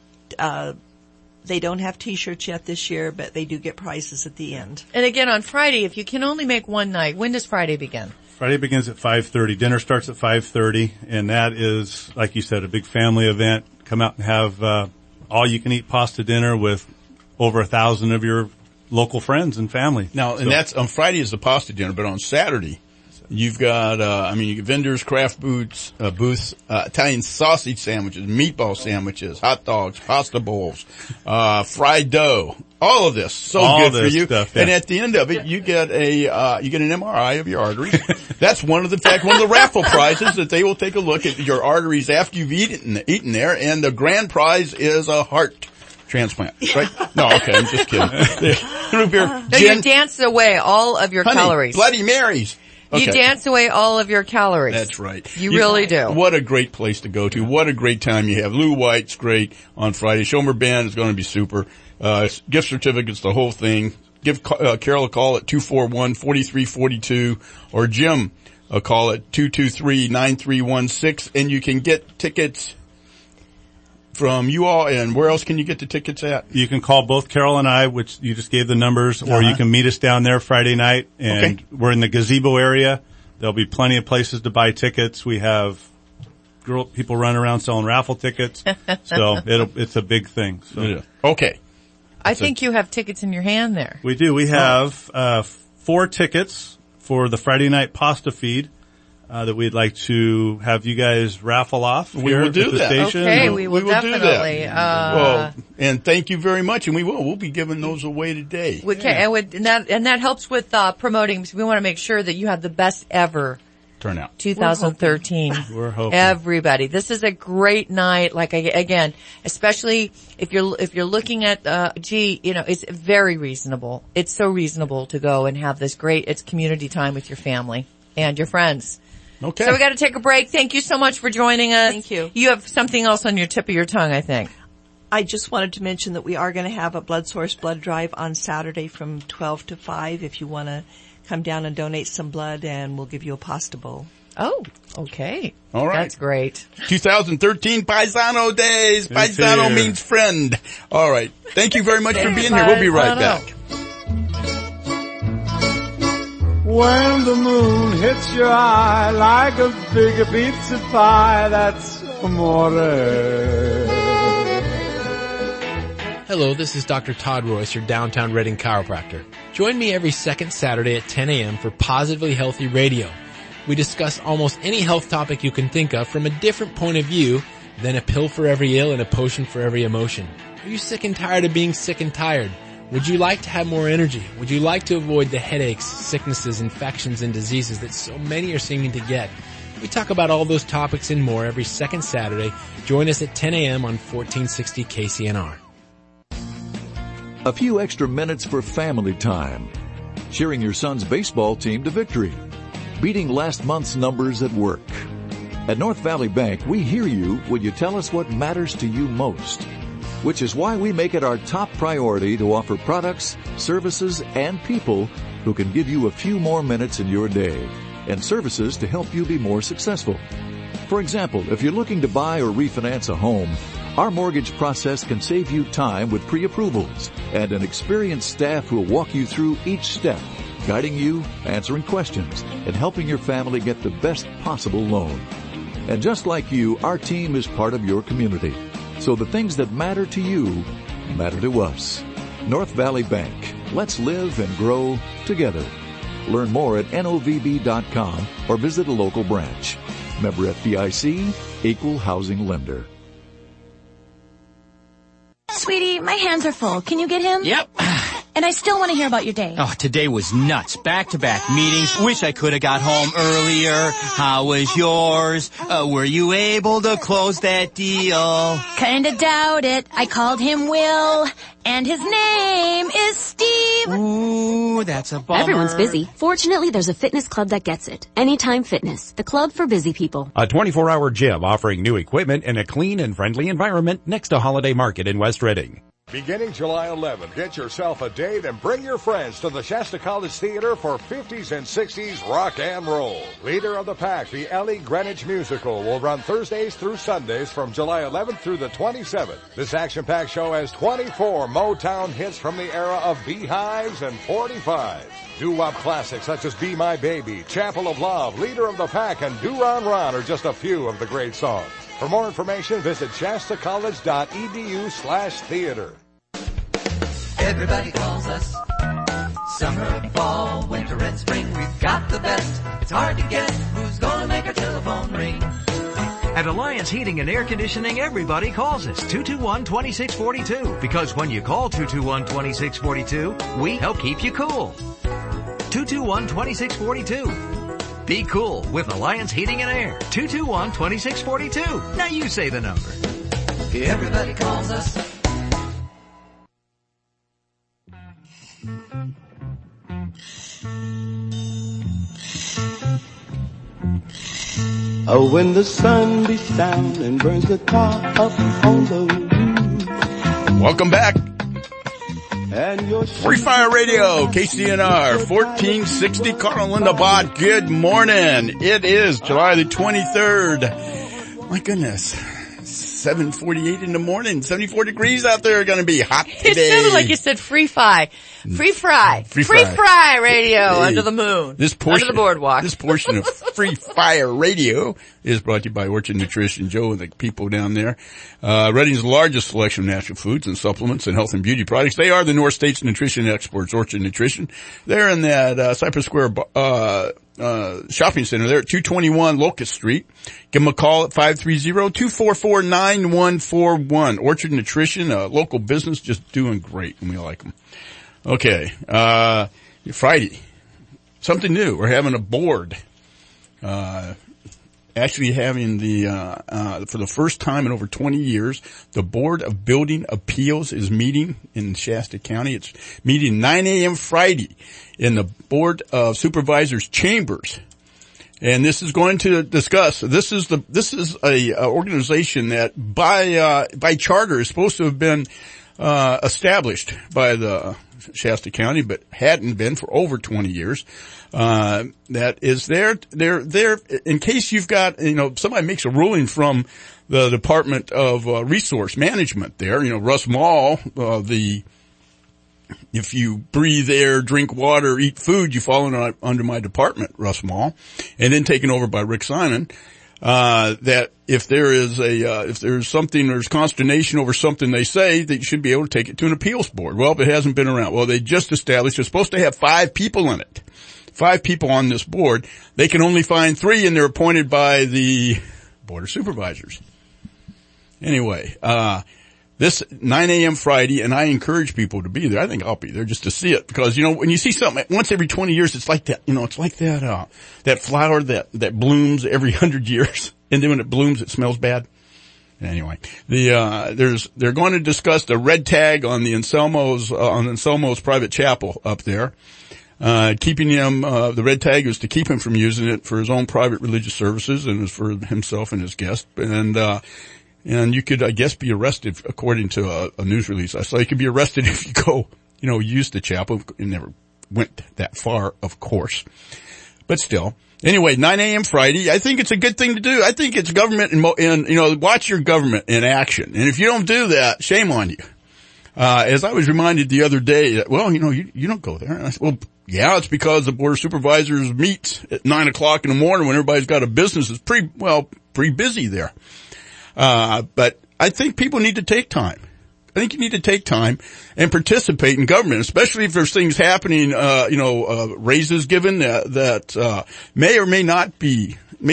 They don't have T-shirts yet this year, but they do get prizes at the end. And again, on Friday, if you can only make one night, when does Friday begin? Friday begins at 5:30. Dinner starts at 5:30, and that is, like you said, a big family event. Come out and have all-you-can-eat pasta dinner with over 1,000 of your local friends and family. Now, and that's on Friday is the pasta dinner, but on Saturday, you've got, you get vendors, craft booths, Italian sausage sandwiches, meatball sandwiches, hot dogs, pasta bowls, fried dough. All of this. So all good for you. Stuff, yeah. And at the end of it, you get an MRI of your arteries. That's one of the raffle prizes that they will take a look at your arteries after you've eaten there. And the grand prize is a heart transplant, right? No, okay, I'm just kidding. Root beer, no, gin, you dance away all of your calories. Bloody Marys. Okay. You dance away all of your calories. That's right. You really do. What a great place to go to. What a great time you have. Lou White's great on Friday. Schomer Band is going to be super. Gift certificates, the whole thing. Give Carol a call at 241-4342 or Jim a call at 223-9316 and you can get tickets from you all, and where else can you get the tickets at? You can call both Carol and I, which you just gave the numbers, or you can meet us down there Friday night, and we're in the gazebo area. There'll be plenty of places to buy tickets. We have people running around selling raffle tickets, so it's a big thing. So. Yeah. Okay. I think you have tickets in your hand there. We do. We have 4 tickets for the Friday night pasta feed. That we'd like to have you guys raffle off we will do at the that. station. Okay, we will definitely. Do that. Well, and thank you very much, and we'll be giving those away today. We can, and that helps with promoting. We want to make sure that you have the best ever turnout. 2013. We're hoping. Everybody, this is a great night. Like again, especially if you're looking at it's very reasonable. It's so reasonable to go and have this great community time with your family and your friends. Okay. So we got to take a break. Thank you so much for joining us. Thank you. You have something else on your tip of your tongue, I think. I just wanted to mention that we are going to have a blood source blood drive on Saturday from 12 to 5 if you want to come down and donate some blood, and we'll give you a pasta bowl. Oh, okay. All right. That's great. 2013 Paisano Days. Paisano means friend. All right. Thank you very much for being here. We'll be right back. When the moon hits your eye like a big pizza pie, that's amore. Hello, this is Dr. Todd Royce, your downtown Reading chiropractor. Join me every second Saturday at 10 a.m. for Positively Healthy Radio. We discuss almost any health topic you can think of from a different point of view than a pill for every ill and a potion for every emotion. Are you sick and tired of being sick and tired? Would you like to have more energy? Would you like to avoid the headaches, sicknesses, infections, and diseases that so many are seeming to get? We talk about all those topics and more every second Saturday. Join us at 10 a.m. on 1460 KCNR. A few extra minutes for family time. Cheering your son's baseball team to victory. Beating last month's numbers at work. At North Valley Bank, we hear you when you tell us what matters to you most. Which is why we make it our top priority to offer products, services, and people who can give you a few more minutes in your day, and services to help you be more successful. For example, if you're looking to buy or refinance a home, our mortgage process can save you time with pre-approvals and an experienced staff who will walk you through each step, guiding you, answering questions, and helping your family get the best possible loan. And just like you, our team is part of your community. So the things that matter to you matter to us. North Valley Bank. Let's live and grow together. Learn more at novb.com or visit a local branch. Member FDIC, Equal Housing Lender. Sweetie, my hands are full. Can you get him? Yep. And I still want to hear about your day. Oh, today was nuts. Back-to-back meetings. Wish I could have got home earlier. How was yours? Were you able to close that deal? Kinda doubt it. I called him Will, and his name is Steve. Ooh, that's a bummer. Everyone's busy. Fortunately, there's a fitness club that gets it. Anytime Fitness, the club for busy people. A 24-hour gym offering new equipment in a clean and friendly environment next to Holiday Market in West Reading. Beginning July 11th, get yourself a date and bring your friends to the Shasta College Theater for 50s and 60s rock and roll. Leader of the Pack, the Ellie Greenwich Musical, will run Thursdays through Sundays from July 11th through the 27th. This action-packed show has 24 Motown hits from the era of Beehives and 45s. Doo-wop classics such as Be My Baby, Chapel of Love, Leader of the Pack, and Do-Ron-Ron are just a few of the great songs. For more information, visit shastacollege.edu/theater. Everybody calls us. Summer, fall, winter, and spring. We've got the best. It's hard to guess who's gonna make our telephone ring. At Alliance Heating and Air Conditioning, everybody calls us 221-2642. Because when you call 221-2642, we help keep you cool. 221-2642. Be cool with Alliance Heating and Air. 221-2642. Now you say the number. Everybody calls us. Oh, when the sun beats down and burns the tar up on the roof. Welcome back. Free Fire Radio, KCNR, 1460, Carl Linda Bott. Good morning. It is July the 23rd. My goodness. 7:48 in the morning. 74 degrees out there. Going to be hot today. It sounded like you said free fry. Free fry radio under the moon. Under the boardwalk. This portion of Free Fire Radio is brought to you by Orchard Nutrition. Joe and the people down there. Reading's largest selection of natural foods and supplements and health and beauty products. They are the North States nutrition experts, Orchard Nutrition. They're in that Cypress Square shopping center there at 221 Locust Street. Give them a call at 530-244-9141. Orchard Nutrition, a local business, just doing great, and we like them. Okay, Friday. Something new. We're having a board. Actually having for the first time in over 20 years, the Board of Building Appeals is meeting in Shasta County. It's meeting 9 a.m. Friday in the Board of Supervisors chambers. And this is going to discuss, this is a organization that by charter is supposed to have been established by the Shasta County, but hadn't been for over 20 years. That is there in case you've got, somebody makes a ruling from the Department of Resource Management there, Russ Mall, if you breathe air, drink water, eat food, you fall under my department, Russ Mall, and then taken over by Rick Simon. That if there's consternation over something they say, that you should be able to take it to an appeals board. Well, if it hasn't been around. Well, they just established, they're supposed to have 5 people in it. 5 people on this board. They can only find 3 and they're appointed by the Board of Supervisors. Anyway, this 9 a.m. Friday, and I encourage people to be there. I think I'll be there just to see it because, you know, when you see something once every 20 years, it's like that, you know, it's like that flower that blooms every 100 years. And then when it blooms, it smells bad. Anyway, they're going to discuss the red tag on the Anselmo's private chapel up there. Keeping him, the red tag is to keep him from using it for his own private religious services and is for himself and his guests. And you could, I guess, be arrested according to a news release. I saw you could be arrested if you go, you know, use the chapel. It never went that far, of course. But still. Anyway, 9 a.m. Friday, I think it's a good thing to do. I think it's government and, you know, watch your government in action. And if you don't do that, shame on you. As I was reminded the other day that, well, you know, you don't go there. And I said, well, yeah, it's because the board of supervisors meet at 9 o'clock in the morning when everybody's got a business. It's pretty busy there. But I think people need to take time. I think you need to take time and participate in government, especially if there's things happening, raises given that may or may not be,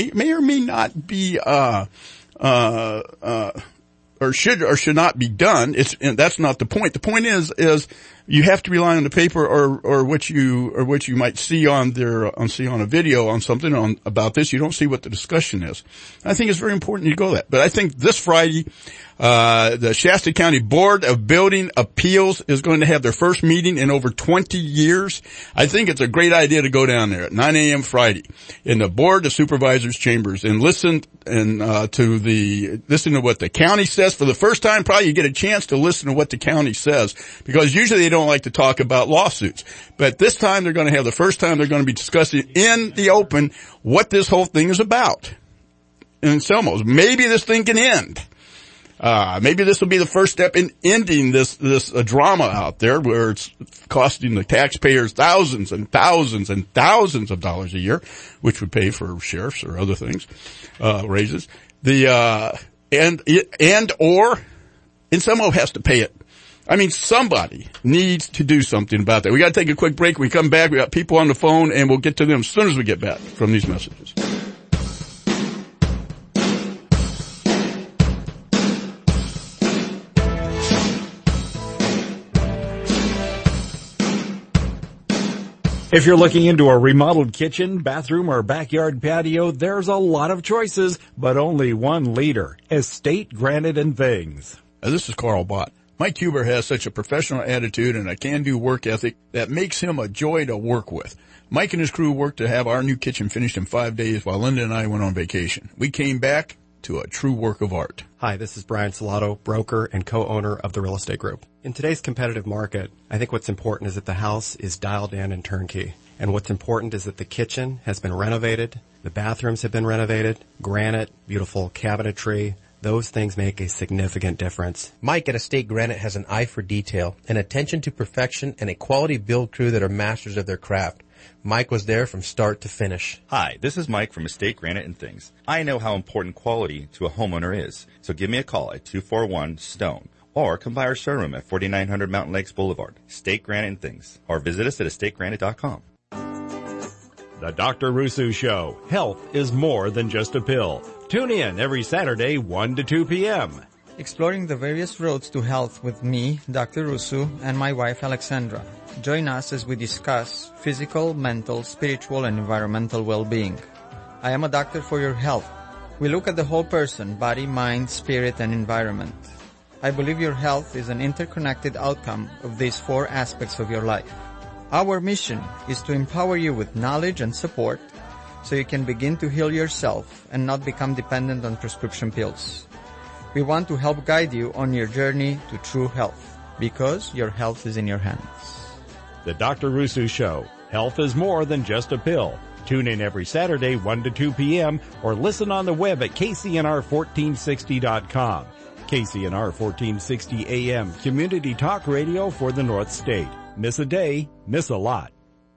or should not be done. And that's not the point. The point is you have to rely on the paper or what you might see on a video on something about this. You don't see what the discussion is. I think it's very important you go that. But I think this Friday, the Shasta County Board of Building Appeals is going to have their first meeting in over 20 years. I think it's a great idea to go down there at 9 a.m. Friday in the Board of Supervisors chambers and listen to what the county says. For the first time, probably you get a chance to listen to what the county says because usually they don't like to talk about lawsuits. But this time they're going to have the first time they're going to be discussing in the open what this whole thing is about. And Anselmo's, maybe this thing can end. Maybe this will be the first step in ending this drama out there where it's costing the taxpayers thousands and thousands and thousands of dollars a year, which would pay for sheriffs or other things, raises. Or Anselmo has to pay it. I mean, somebody needs to do something about that. We got to take a quick break. When we come back, we got people on the phone and we'll get to them as soon as we get back from these messages. If you're looking into a remodeled kitchen, bathroom, or backyard patio, there's a lot of choices, but only one leader. Estate Granite and Things. This is Carl Bott. Mike Huber has such a professional attitude and a can-do work ethic that makes him a joy to work with. Mike and his crew worked to have our new kitchen finished in 5 days while Linda and I went on vacation. We came back to a true work of art. Hi, this is Brian Salato, broker and co-owner of the Real Estate Group. In today's competitive market, I think what's important is that the house is dialed in and turnkey. And what's important is that the kitchen has been renovated, the bathrooms have been renovated, granite, beautiful cabinetry. Those things make a significant difference. Mike at Estate Granite has an eye for detail, an attention to perfection, and a quality build crew that are masters of their craft. Mike was there from start to finish. Hi, this is Mike from Estate Granite and Things. I know how important quality to a homeowner is, so give me a call at 241-STONE or come by our showroom at 4900 Mountain Lakes Boulevard, Estate Granite and Things, or visit us at estategranite.com. The Dr. Rusu Show. Health is more than just a pill. Tune in every Saturday, 1 to 2 p.m. Exploring the various roads to health with me, Dr. Rusu, and my wife, Alexandra. Join us as we discuss physical, mental, spiritual, and environmental well-being. I am a doctor for your health. We look at the whole person, body, mind, spirit, and environment. I believe your health is an interconnected outcome of these 4 aspects of your life. Our mission is to empower you with knowledge and support so you can begin to heal yourself and not become dependent on prescription pills. We want to help guide you on your journey to true health because your health is in your hands. The Dr. Rusu Show. Health is more than just a pill. Tune in every Saturday, 1 to 2 p.m. or listen on the web at KCNR1460.com. KCNR 1460 AM, community talk radio for the North State. Miss a day, miss a lot.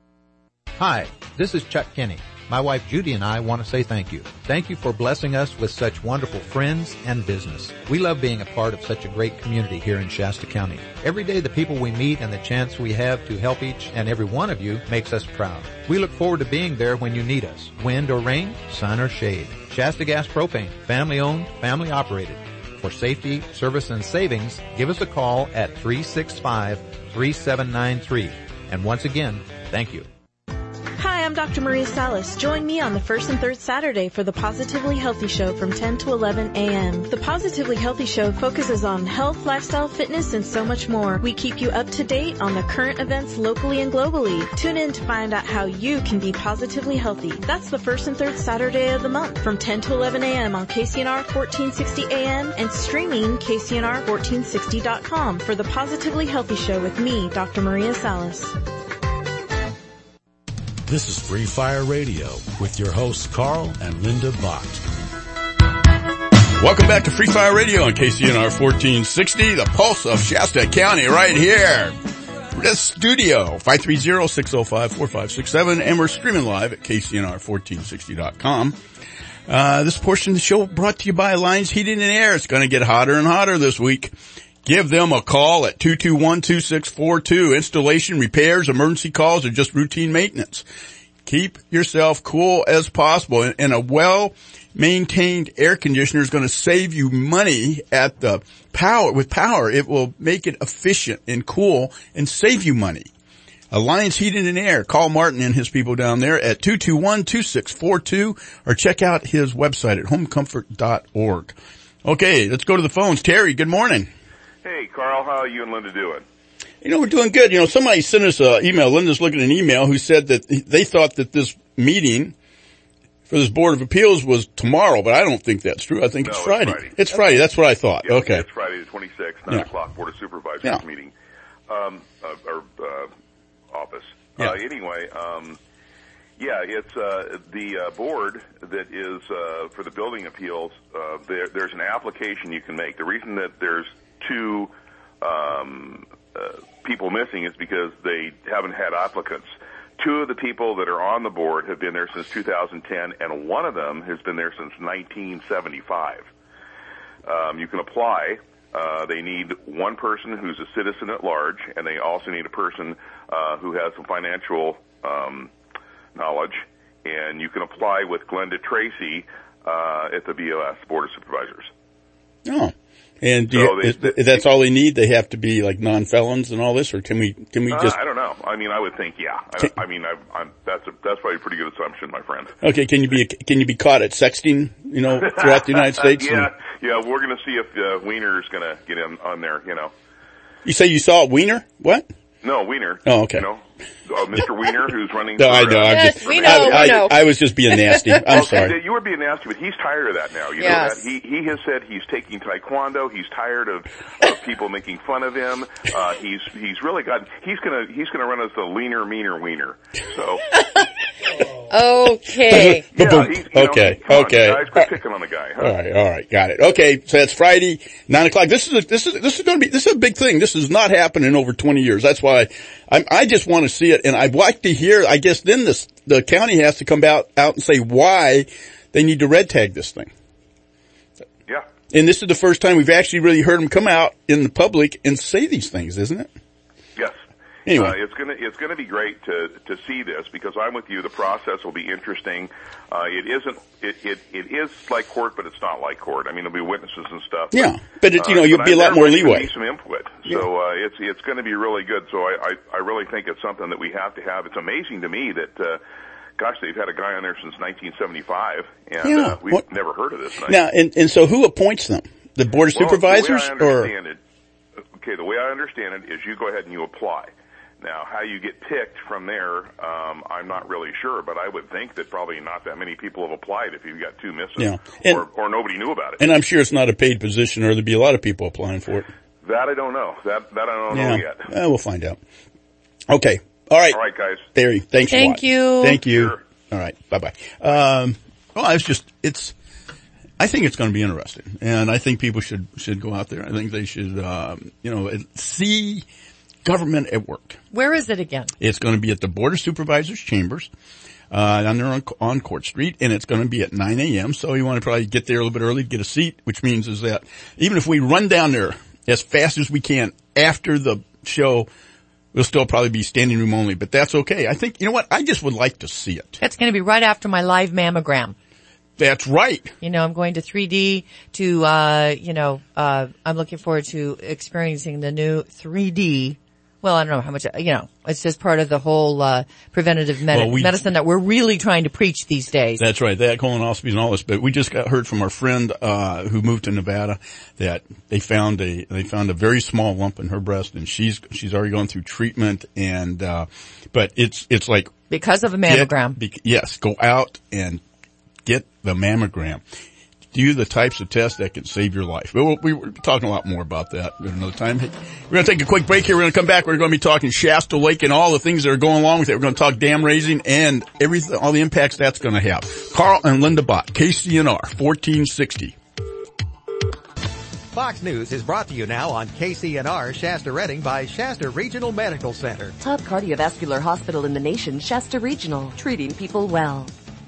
Hi, this is Chuck Kinney. My wife Judy and I want to say thank you. Thank you for blessing us with such wonderful friends and business. We love being a part of such a great community here in Shasta County. Every day the people we meet and the chance we have to help each and every one of you makes us proud. We look forward to being there when you need us. Wind or rain, sun or shade. Shasta Gas Propane, family owned, family operated. For safety, service, and savings, give us a call at 365-3793. And once again, thank you. Hi, I'm Dr. Maria Salas. Join me on the first and third Saturday for the Positively Healthy Show from 10 to 11 a.m. The Positively Healthy Show focuses on health, lifestyle, fitness, and so much more. We keep you up to date on the current events locally and globally. Tune in to find out how you can be positively healthy. That's the first and third Saturday of the month from 10 to 11 a.m. on KCNR 1460 AM and streaming KCNR1460.com for the Positively Healthy Show with me, Dr. Maria Salas. This is Free Fire Radio with your hosts Carl and Linda Bott. Welcome back to Free Fire Radio on KCNR 1460, the pulse of Shasta County right here. This studio, 530-605-4567, and we're streaming live at KCNR1460.com. This portion of the show brought to you by Alliance Heating and Air. It's going to get hotter and hotter this week. Give them a call at 221-2642. Installation, repairs, emergency calls, or just routine maintenance. Keep yourself cool as possible. And a well-maintained air conditioner is going to save you money at the power. With power, it will make it efficient and cool and save you money. Alliance Heating and Air. Call Martin and his people down there at 221-2642 or check out his website at homecomfort.org. Okay, let's go to the phones. Terry, good morning. Hey, Carl, how are you and Linda doing? You know, we're doing good. You know, somebody sent us an email. Linda's looking at an email who said that they thought that this meeting for this Board of Appeals was tomorrow, but I don't think that's true. I think it's Friday. It's Friday. That's what I thought. Yeah, okay. It's Friday the 26th, 9 o'clock, Board of Supervisors meeting, office. Yeah. Anyway, it's the board that is for the building appeals. There's an application you can make. The reason that there's two people missing is because they haven't had applicants. Two of the people that are on the board have been there since 2010, and one of them has been there since 1975. You can apply. They need one person who's a citizen at large, and they also need a person who has some financial knowledge. And you can apply with Glenda Tracy at the BOS, Board of Supervisors. Oh. And that's all they need? They have to be like non-felons and all this, or can we just? I don't know. I mean, I would think, yeah. That's probably a pretty good assumption, my friend. Okay, can you be caught at sexting, throughout the United States? Yeah, we're going to see if Wiener is going to get on there, You say you saw Wiener? What? No, Wiener. Oh, okay. Mr. Wiener, who's running. No, I know. Yes, we know. I was just being nasty. I'm sorry. You were being nasty, but he's tired of that now. You know that he has said he's taking taekwondo. He's tired of people making fun of him. He's really got. He's gonna run as the leaner, meaner Wiener. So. Okay. Okay. Guys, quit picking on the guy. Huh? All right, got it. Okay, so that's Friday, 9 o'clock. This is a big thing. This has not happened in over 20 years. That's why I just want to see it, and I'd like to hear. I guess then the county has to come out and say why they need to red tag this thing. Yeah. And this is the first time we've actually really heard them come out in the public and say these things, isn't it? Yes. Anyway, it's gonna be great to see this, because I'm with you. The process will be interesting. It is like court, but it's not like court. I mean, there'll be witnesses and stuff. Yeah, but you'll be a lot more leeway. Some input. So it's going to be really good. So I really think it's something that we have to have. It's amazing to me that. Gosh, they've had a guy on there since 1975, and we've never heard of this. Now, and so who appoints them? The Board of Supervisors, the way I understand it is you go ahead and you apply. Now, how you get picked from there, I'm not really sure, but I would think that probably not that many people have applied if you've got two missing, or nobody knew about it. And I'm sure it's not a paid position, or there'd be a lot of people applying for it. That I don't know. That I don't know yet. We'll find out. Okay. All right. All right, guys. Terry, thanks a lot. Thank you. Thank you. Sure. All right. Bye-bye. I think it's going to be interesting, and I think people should go out there. I think they should, see government at work. Where is it again? It's going to be at the Board of Supervisors Chambers, down there on Court Street, and it's going to be at 9 a.m. So you want to probably get there a little bit early to get a seat, which means is that even if we run down there as fast as we can after the show, we'll still probably be standing room only, but that's okay. I think, I just would like to see it. That's going to be right after my live mammogram. That's right. You know, I'm going to 3D to, I'm looking forward to experiencing the new 3D. Well, I don't know how much, it's just part of the whole, preventative medicine that we're really trying to preach these days. That's right. That colonoscopies and all this. But we just heard from our friend, who moved to Nevada that they found a very small lump in her breast, and she's already gone through treatment and, but it's like. Because of a mammogram. Yes. Go out and get the mammogram. Do the types of tests that can save your life. But we were talking a lot more about that at another time. Hey, we're going to take a quick break here. We're going to come back. We're going to be talking Shasta Lake and all the things that are going along with it. We're going to talk dam raising and everything, all the impacts that's going to have. Carl and Linda Bott, KCNR 1460. Fox News is brought to you now on KCNR Shasta Redding by Shasta Regional Medical Center. Top cardiovascular hospital in the nation, Shasta Regional, treating people well.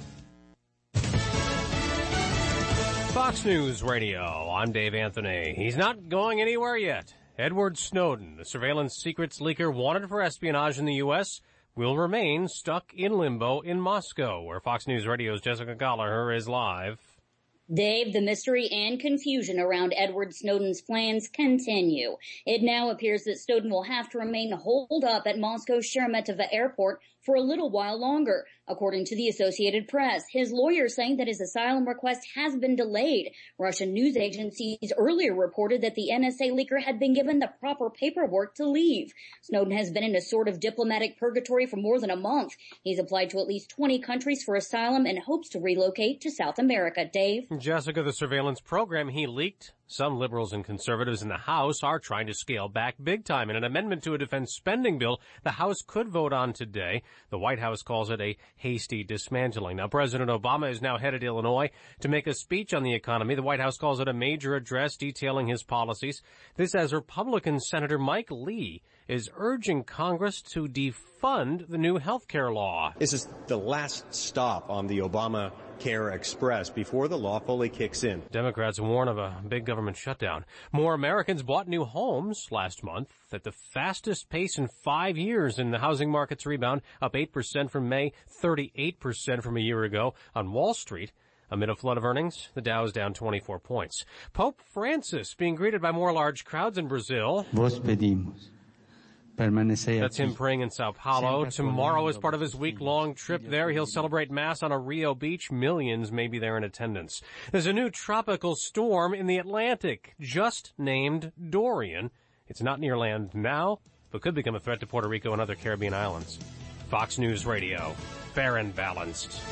Fox News Radio, I'm Dave Anthony. He's not going anywhere yet. Edward Snowden, the surveillance secrets leaker wanted for espionage in the U.S., will remain stuck in limbo in Moscow, where Fox News Radio's Jessica Gallagher is live. Dave, the mystery and confusion around Edward Snowden's plans continue. It now appears that Snowden will have to remain holed up at Moscow's Sheremetyevo airport for a little while longer, according to the Associated Press. His lawyer saying that his asylum request has been delayed. Russian news agencies earlier reported that the NSA leaker had been given the proper paperwork to leave. Snowden has been in a sort of diplomatic purgatory for more than a month. He's applied to at least 20 countries for asylum and hopes to relocate to South America. Dave? Jessica, the surveillance program he leaked. Some liberals and conservatives in the House are trying to scale back big time. In an amendment to a defense spending bill the House could vote on today, the White House calls it a hasty dismantling. Now, President Obama is now headed to Illinois to make a speech on the economy. The White House calls it a major address detailing his policies. This as Republican Senator Mike Lee is urging Congress to defund the new health care law. This is the last stop on the Obamacare Express before the law fully kicks in. Democrats warn of a big government shutdown. More Americans bought new homes last month at the fastest pace in 5 years in the housing market's rebound, up 8% from May, 38% from a year ago. On Wall Street, amid a flood of earnings, the Dow is down 24 points. Pope Francis being greeted by more large crowds in Brazil. Vos pedimos. That's him praying in Sao Paulo. Tomorrow, as part of his week-long trip there, he'll celebrate Mass on a Rio beach. Millions may be there in attendance. There's a new tropical storm in the Atlantic, just named Dorian. It's not near land now, but could become a threat to Puerto Rico and other Caribbean islands. Fox News Radio, fair and balanced.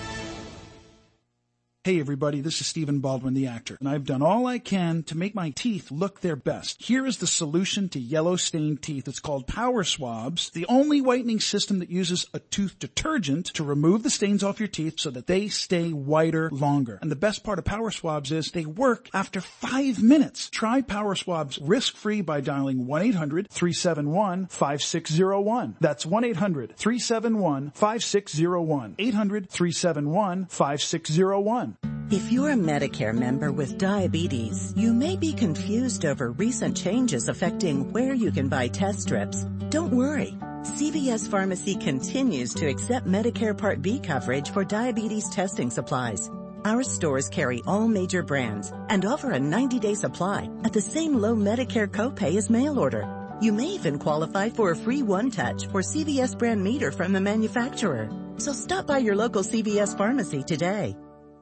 Hey everybody, this is Stephen Baldwin, the actor, and I've done all I can to make my teeth look their best. Here is the solution to yellow stained teeth. It's called Power Swabs, the only whitening system that uses a tooth detergent to remove the stains off your teeth so that they stay whiter longer. And the best part of Power Swabs is they work after 5 minutes. Try Power Swabs risk-free by dialing 1-800-371-5601. That's 1-800-371-5601. 800-371-5601. If you're a Medicare member with diabetes, you may be confused over recent changes affecting where you can buy test strips. Don't worry. CVS Pharmacy continues to accept Medicare Part B coverage for diabetes testing supplies. Our stores carry all major brands and offer a 90-day supply at the same low Medicare copay as mail order. You may even qualify for a free one-touch for CVS brand meter from the manufacturer. So stop by your local CVS Pharmacy today.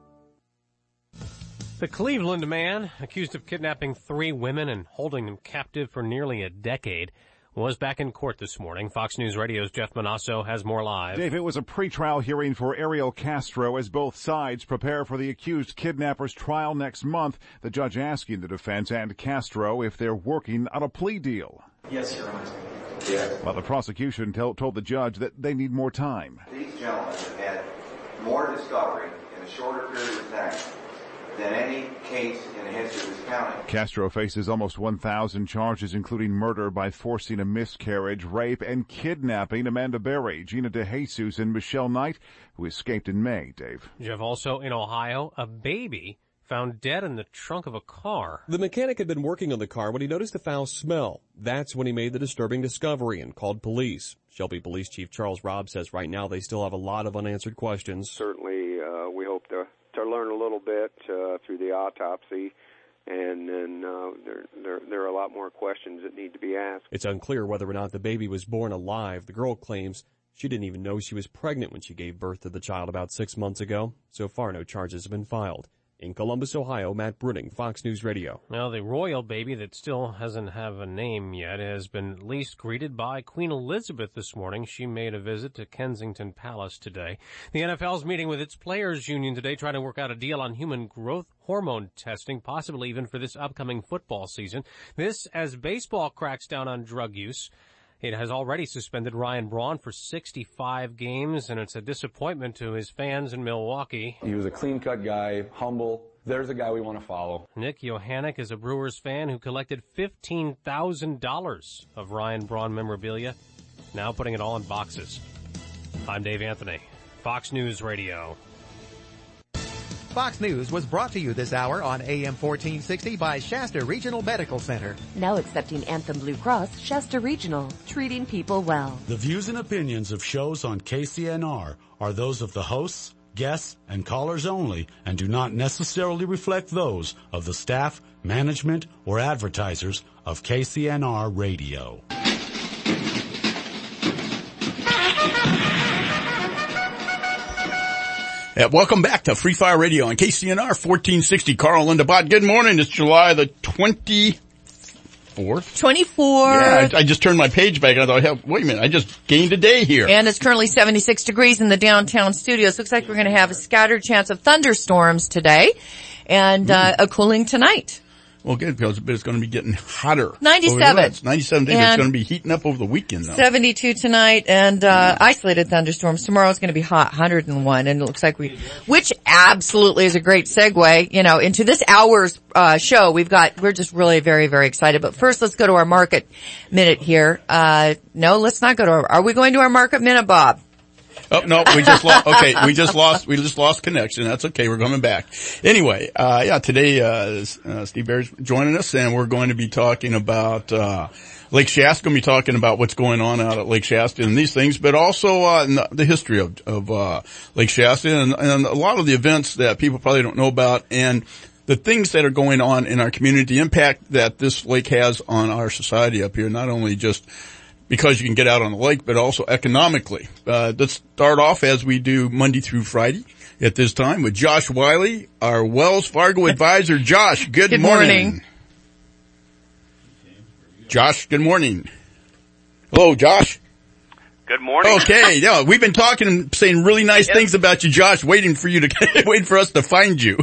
The Cleveland man, accused of kidnapping 3 women and holding them captive for nearly a decade, was back in court this morning. Fox News Radio's Jeff Manasso has more live. Dave, it was a pretrial hearing for Ariel Castro as both sides prepare for the accused kidnapper's trial next month. The judge asking the defense and Castro if they're working on a plea deal. Yes, Your Honor. Yes. While the prosecution told the judge that they need more time. These gentlemen have had more discovery in a shorter period of time than any case in the history of this county. Castro faces almost 1,000 charges, including murder by forcing a miscarriage, rape, and kidnapping Amanda Berry, Gina DeJesus, and Michelle Knight, who escaped in May, Dave. Jeff, also in Ohio, a baby found dead in the trunk of a car. The mechanic had been working on the car when he noticed a foul smell. That's when he made the disturbing discovery and called police. Shelby Police Chief Charles Robb says right now they still have a lot of unanswered questions. Certainly, we hope to learn a little bit autopsy, and then there are a lot more questions that need to be asked. It's unclear whether or not the baby was born alive. The girl claims she didn't even know she was pregnant when she gave birth to the child about 6 months ago. So far, no charges have been filed. In Columbus, Ohio, Matt Bruning, Fox News Radio. Well, the royal baby that still hasn't have a name yet has been at least greeted by Queen Elizabeth this morning. She made a visit to Kensington Palace today. The NFL's meeting with its players' union today, trying to work out a deal on human growth hormone testing, possibly even for this upcoming football season. This as baseball cracks down on drug use. It has already suspended Ryan Braun for 65 games, and it's a disappointment to his fans in Milwaukee. He was a clean-cut guy, humble. There's a guy we want to follow. Nick Johannick is a Brewers fan who collected $15,000 of Ryan Braun memorabilia, now putting it all in boxes. I'm Dave Anthony, Fox News Radio. Fox News was brought to you this hour on AM 1460 by Shasta Regional Medical Center. Now accepting Anthem Blue Cross, Shasta Regional, treating people well. The views and opinions of shows on KCNR are those of the hosts, guests, and callers only and do not necessarily reflect those of the staff, management, or advertisers of KCNR Radio. Welcome back to Free Fire Radio on KCNR 1460. Carl Linda Bott. Good morning. It's July the 24th. 24. Yeah, I just turned my page back and I thought, hey, wait a minute, I just gained a day here. And it's currently 76 degrees in the downtown studios. Looks like we're going to have a scattered chance of thunderstorms today and a cooling tonight. Well, good, because it's going to be getting hotter. 97. It's 97 days. It's going to be heating up over the weekend, though. 72 tonight, and isolated thunderstorms. Tomorrow's going to be hot, 101, and it looks like which absolutely is a great segue, into this hour's show. We're just really very, very excited. But first, let's go to our market minute here. No, let's not go to are we going to our market minute, Bob? Oh, no, we just lost, okay, we just lost connection. That's okay, we're coming back. Anyway, today, Steve Bear's joining us and we're going to be talking about, Lake Shasta, going to be talking about what's going on out at Lake Shasta and these things, but also, the history of Lake Shasta and a lot of the events that people probably don't know about and the things that are going on in our community, the impact that this lake has on our society up here, not only just because you can get out on the lake, but also economically. Let's start off as we do Monday through Friday at this time with Josh Wiley, our Wells Fargo advisor. Josh, good morning. Josh, good morning. Hello, Josh. Good morning. Okay, yeah, we've been talking and saying really nice things about you, Josh, waiting for us to find you.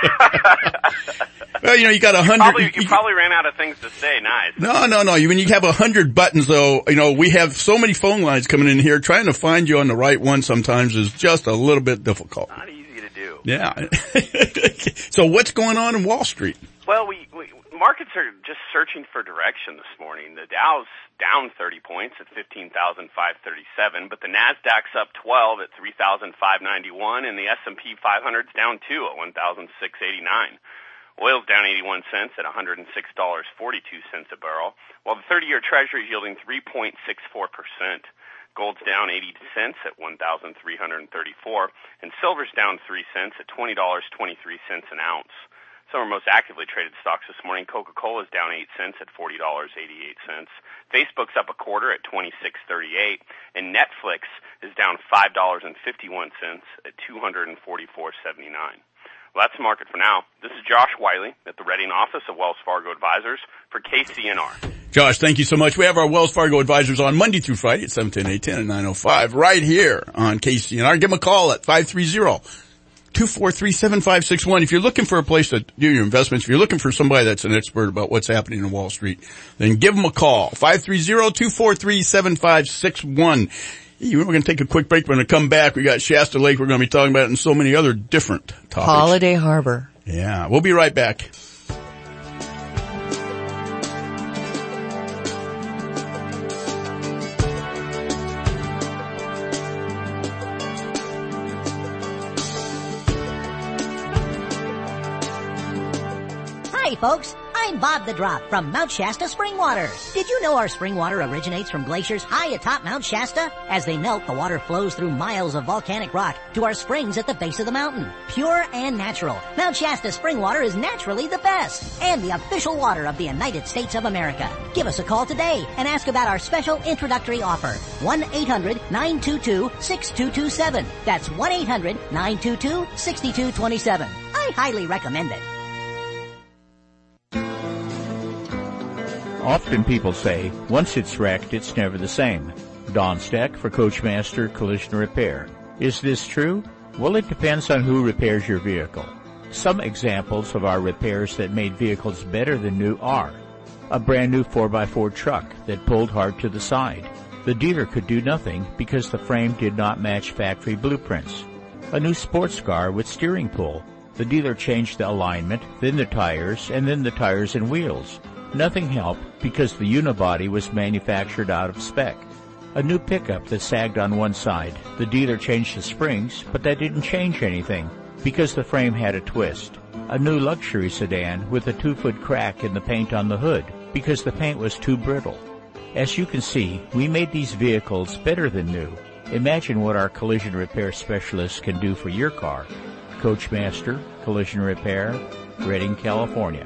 Well, you got 100. You probably ran out of things to say. Nice. No. When you have 100 buttons, though, we have so many phone lines coming in here. Trying to find you on the right one sometimes is just a little bit difficult. Not easy to do. Yeah. So what's going on in Wall Street? Well, we markets are just searching for direction this morning. The Dow's down 30 points at 15,537, but the Nasdaq's up 12 at 3,591, and the S&P 500's down 2 at 1,689. Oil's down 81 cents at $106.42 a barrel, while the 30-year Treasury is yielding 3.64%. Gold's down 80 cents at $1,334, and silver's down 3 cents at $20.23 an ounce. Some of our most actively traded stocks this morning, Coca-Cola is down 8 cents at $40.88. Facebook's up a quarter at $26.38, and Netflix is down $5.51 at $244.79. Well, that's the market for now. This is Josh Wiley at the Reading office of Wells Fargo Advisors for KCNR. Josh, thank you so much. We have our Wells Fargo Advisors on Monday through Friday at 7:10, 8:10, and 9:05 right here on KCNR. Give them a call at 530-243-7561. If you're looking for a place to do your investments, if you're looking for somebody that's an expert about what's happening in Wall Street, then give them a call. 530-243-7561. We're going to take a quick break. We're going to come back. We got Shasta Lake. We're going to be talking about it and so many other different topics. Holiday Harbor. Yeah, we'll be right back. Hi, folks. I'm Bob the Drop from Mount Shasta Spring Water. Did you know our spring water originates from glaciers high atop Mount Shasta? As they melt, the water flows through miles of volcanic rock to our springs at the base of the mountain. Pure and natural, Mount Shasta Spring Water is naturally the best and the official water of the United States of America. Give us a call today and ask about our special introductory offer. 1-800-922-6227. That's 1-800-922-6227. I highly recommend it. Often people say, once it's wrecked, it's never the same. Don Steck for Coachmaster Collision Repair. Is this true? Well, it depends on who repairs your vehicle. Some examples of our repairs that made vehicles better than new are a brand new 4x4 truck that pulled hard to the side. The dealer could do nothing because the frame did not match factory blueprints. A new sports car with steering pull. The dealer changed the alignment, then the tires, and then the tires and wheels. Nothing helped because the unibody was manufactured out of spec. A new pickup that sagged on one side. The dealer changed the springs, but that didn't change anything because the frame had a twist. A new luxury sedan with a 2-foot crack in the paint on the hood because the paint was too brittle. As you can see, we made these vehicles better than new. Imagine what our collision repair specialists can do for your car. Coachmaster Collision Repair, Redding, California.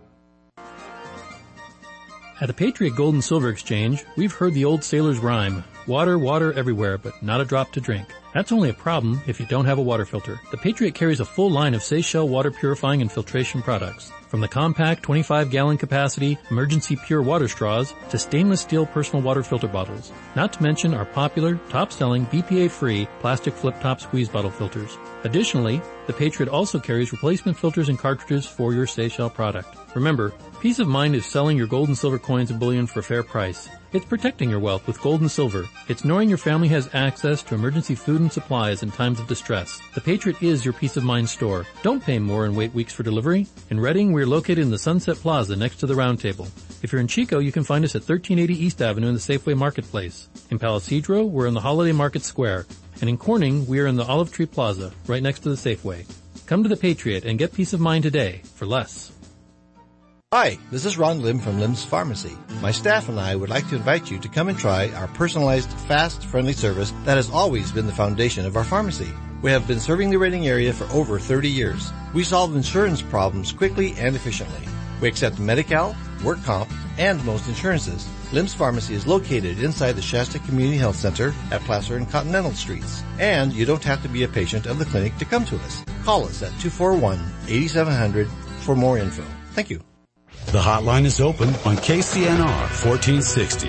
At the Patriot Gold and Silver Exchange, we've heard the old sailor's rhyme, water, water everywhere, but not a drop to drink. That's only a problem if you don't have a water filter. The Patriot carries a full line of Seychelles water purifying and filtration products. From the compact 25-gallon capacity emergency pure water straws to stainless steel personal water filter bottles. Not to mention our popular, top-selling, BPA-free plastic flip-top squeeze bottle filters. Additionally, the Patriot also carries replacement filters and cartridges for your Seychelles product. Remember, peace of mind is selling your gold and silver coins and bullion for a fair price. It's protecting your wealth with gold and silver. It's knowing your family has access to emergency food and supplies in times of distress. The Patriot is your peace of mind store. Don't pay more and wait weeks for delivery. In Redding, we're located in the Sunset Plaza next to the Round Table. If you're in Chico, you can find us at 1380 East Avenue in the Safeway Marketplace. In Palo Cedro, we're in the Holiday Market Square. And in Corning, we are in the Olive Tree Plaza, right next to the Safeway. Come to the Patriot and get peace of mind today for less. Hi, this is Ron Lim from Lim's Pharmacy. My staff and I would like to invite you to come and try our personalized, fast, friendly service that has always been the foundation of our pharmacy. We have been serving the Redding area for over 30 years. We solve insurance problems quickly and efficiently. We accept Medi-Cal, work comp, and most insurances. Lim's Pharmacy is located inside the Shasta Community Health Center at Placer and Continental Streets. And you don't have to be a patient of the clinic to come to us. Call us at 241-8700 for more info. Thank you. The hotline is open on KCNR 1460,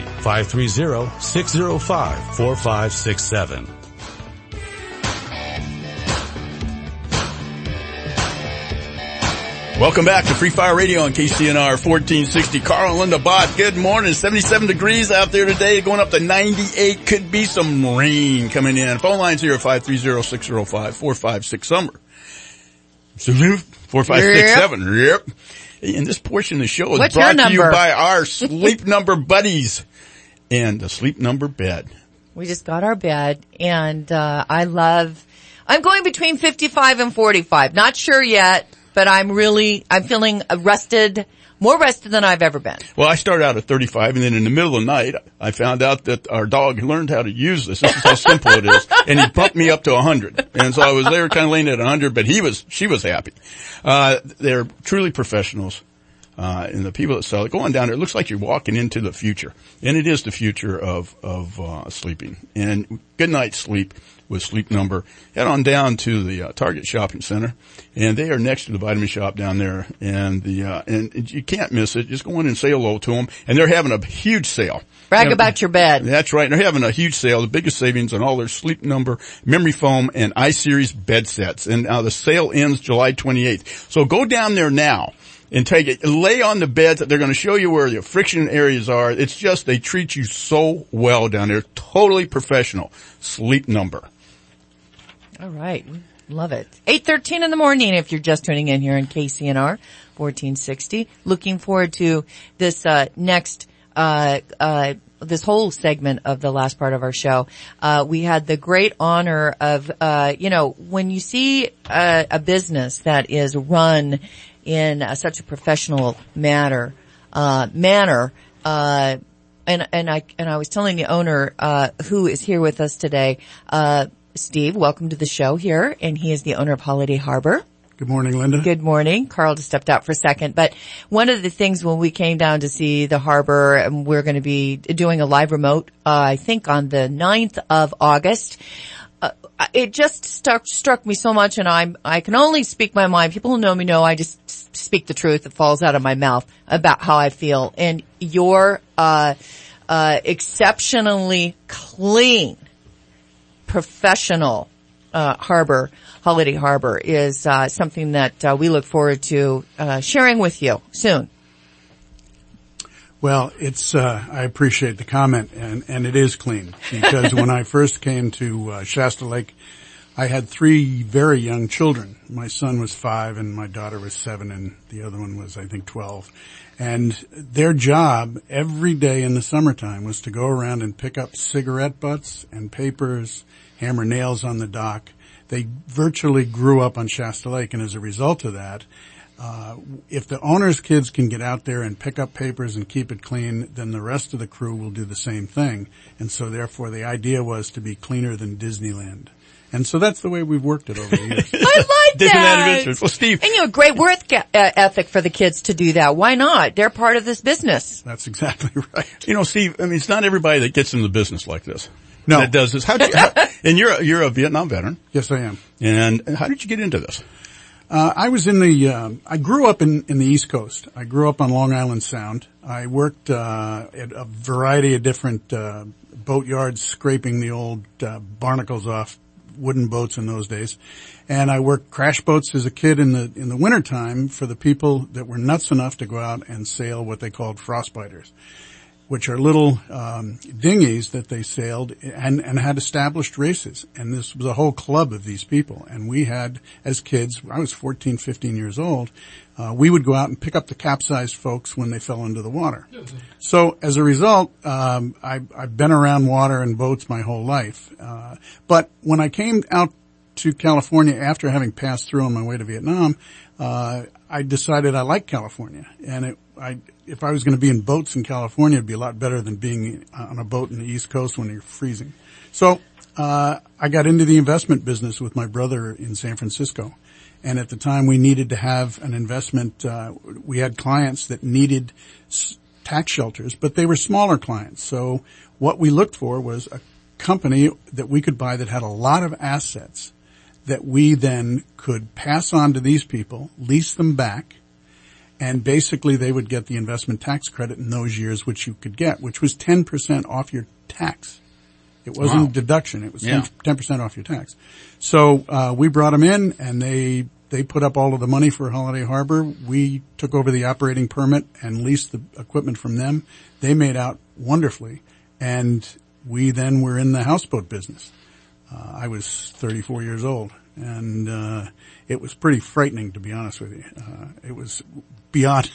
530-605-4567. Welcome back to Free Fire Radio on KCNR 1460. Carl and Linda Bott, good morning. 77 degrees out there today, going up to 98. Could be some rain coming in. Phone lines here at 530-605-456 summer. 4567. Yep. And this portion of the show is brought to you by our Sleep Number buddies and the Sleep Number bed. We just got our bed, and I'm going between 55 and 45. Not sure yet, but I'm feeling rested, more rested than I've ever been. Well, I started out at 35, and then in the middle of the night, I found out that our dog learned how to use this. This is how simple it is. And he bumped me up to 100. And so I was there kind of laying at 100, but she was happy. They're truly professionals. And the people that sell it, going down there, it looks like you're walking into the future. And it is the future of sleeping. And good night's sleep with Sleep Number. Head on down to the Target Shopping Center, and they are next to the vitamin shop down there. And and you can't miss it. Just go in and say hello to them. And they're having a huge sale. Brag about your bed. That's right. They're having a huge sale, the biggest savings on all their Sleep Number memory foam and iSeries bed sets. And the sale ends July 28th. So go down there now and take it. Lay on the beds. They're going to show you where your friction areas are. It's just they treat you so well down there. Totally professional. Sleep Number. All right. Love it. 8:13 in the morning if you're just tuning in here in KCNR 1460. Looking forward to this next this whole segment of the last part of our show, we had the great honor of, when you see a business that is run in such a professional manner, and I was telling the owner, who is here with us today, Steve, welcome to the show here, and he is the owner of Holiday Harbor. Good morning, Linda. Good morning. Carl just stepped out for a second. But one of the things when we came down to see the harbor, and we're going to be doing a live remote, I think on the 9th of August, it just struck me so much, and I can only speak my mind. People who know me know I just speak the truth that falls out of my mouth about how I feel. And your exceptionally clean, professional Holiday Harbor is something that we look forward to sharing with you soon. Well, it's I appreciate the comment, and it is clean, because when I first came to Shasta Lake, I had 3 very young children. My son was 5 and my daughter was 7, and the other one was, I think, 12. And their job every day in the summertime was to go around and pick up cigarette butts and papers, hammer nails on the dock. They virtually grew up on Shasta Lake, and as a result of that, if the owner's kids can get out there and pick up papers and keep it clean, then the rest of the crew will do the same thing. And so therefore the idea was to be cleaner than Disneyland. And so that's the way we've worked it over the years. I like that. Well, Steve. And a great work ethic for the kids to do that. Why not? They're part of this business. That's exactly right. Steve, it's not everybody that gets in the business like this. No. That does this. And you're a Vietnam veteran. Yes, I am. And how did you get into this? I was I grew up in the East Coast. I grew up on Long Island Sound. I worked, at a variety of different, boat yards, scraping the old, barnacles off wooden boats in those days. And I worked crash boats as a kid in the wintertime for the people that were nuts enough to go out and sail what they called frostbiters, which are little dinghies that they sailed and had established races. And this was a whole club of these people. And we had, as kids, I was 14, 15 years old, we would go out and pick up the capsized folks when they fell into the water. So as a result, I've been around water and boats my whole life. But when I came out to California after having passed through on my way to Vietnam, I decided I liked California. And if I was going to be in boats in California, it'd be a lot better than being on a boat in the East Coast when you're freezing. So, I got into the investment business with my brother in San Francisco. And at the time we needed to have an investment, we had clients that needed tax shelters, but they were smaller clients. So what we looked for was a company that we could buy that had a lot of assets that we then could pass on to these people, lease them back, and basically they would get the investment tax credit in those years, which you could get, which was 10% off your tax. It wasn't a deduction. It was 10% off your tax. So, we brought them in and they put up all of the money for Holiday Harbor. We took over the operating permit and leased the equipment from them. They made out wonderfully. And we then were in the houseboat business. I was 34 years old and, it was pretty frightening, to be honest with you. It was beyond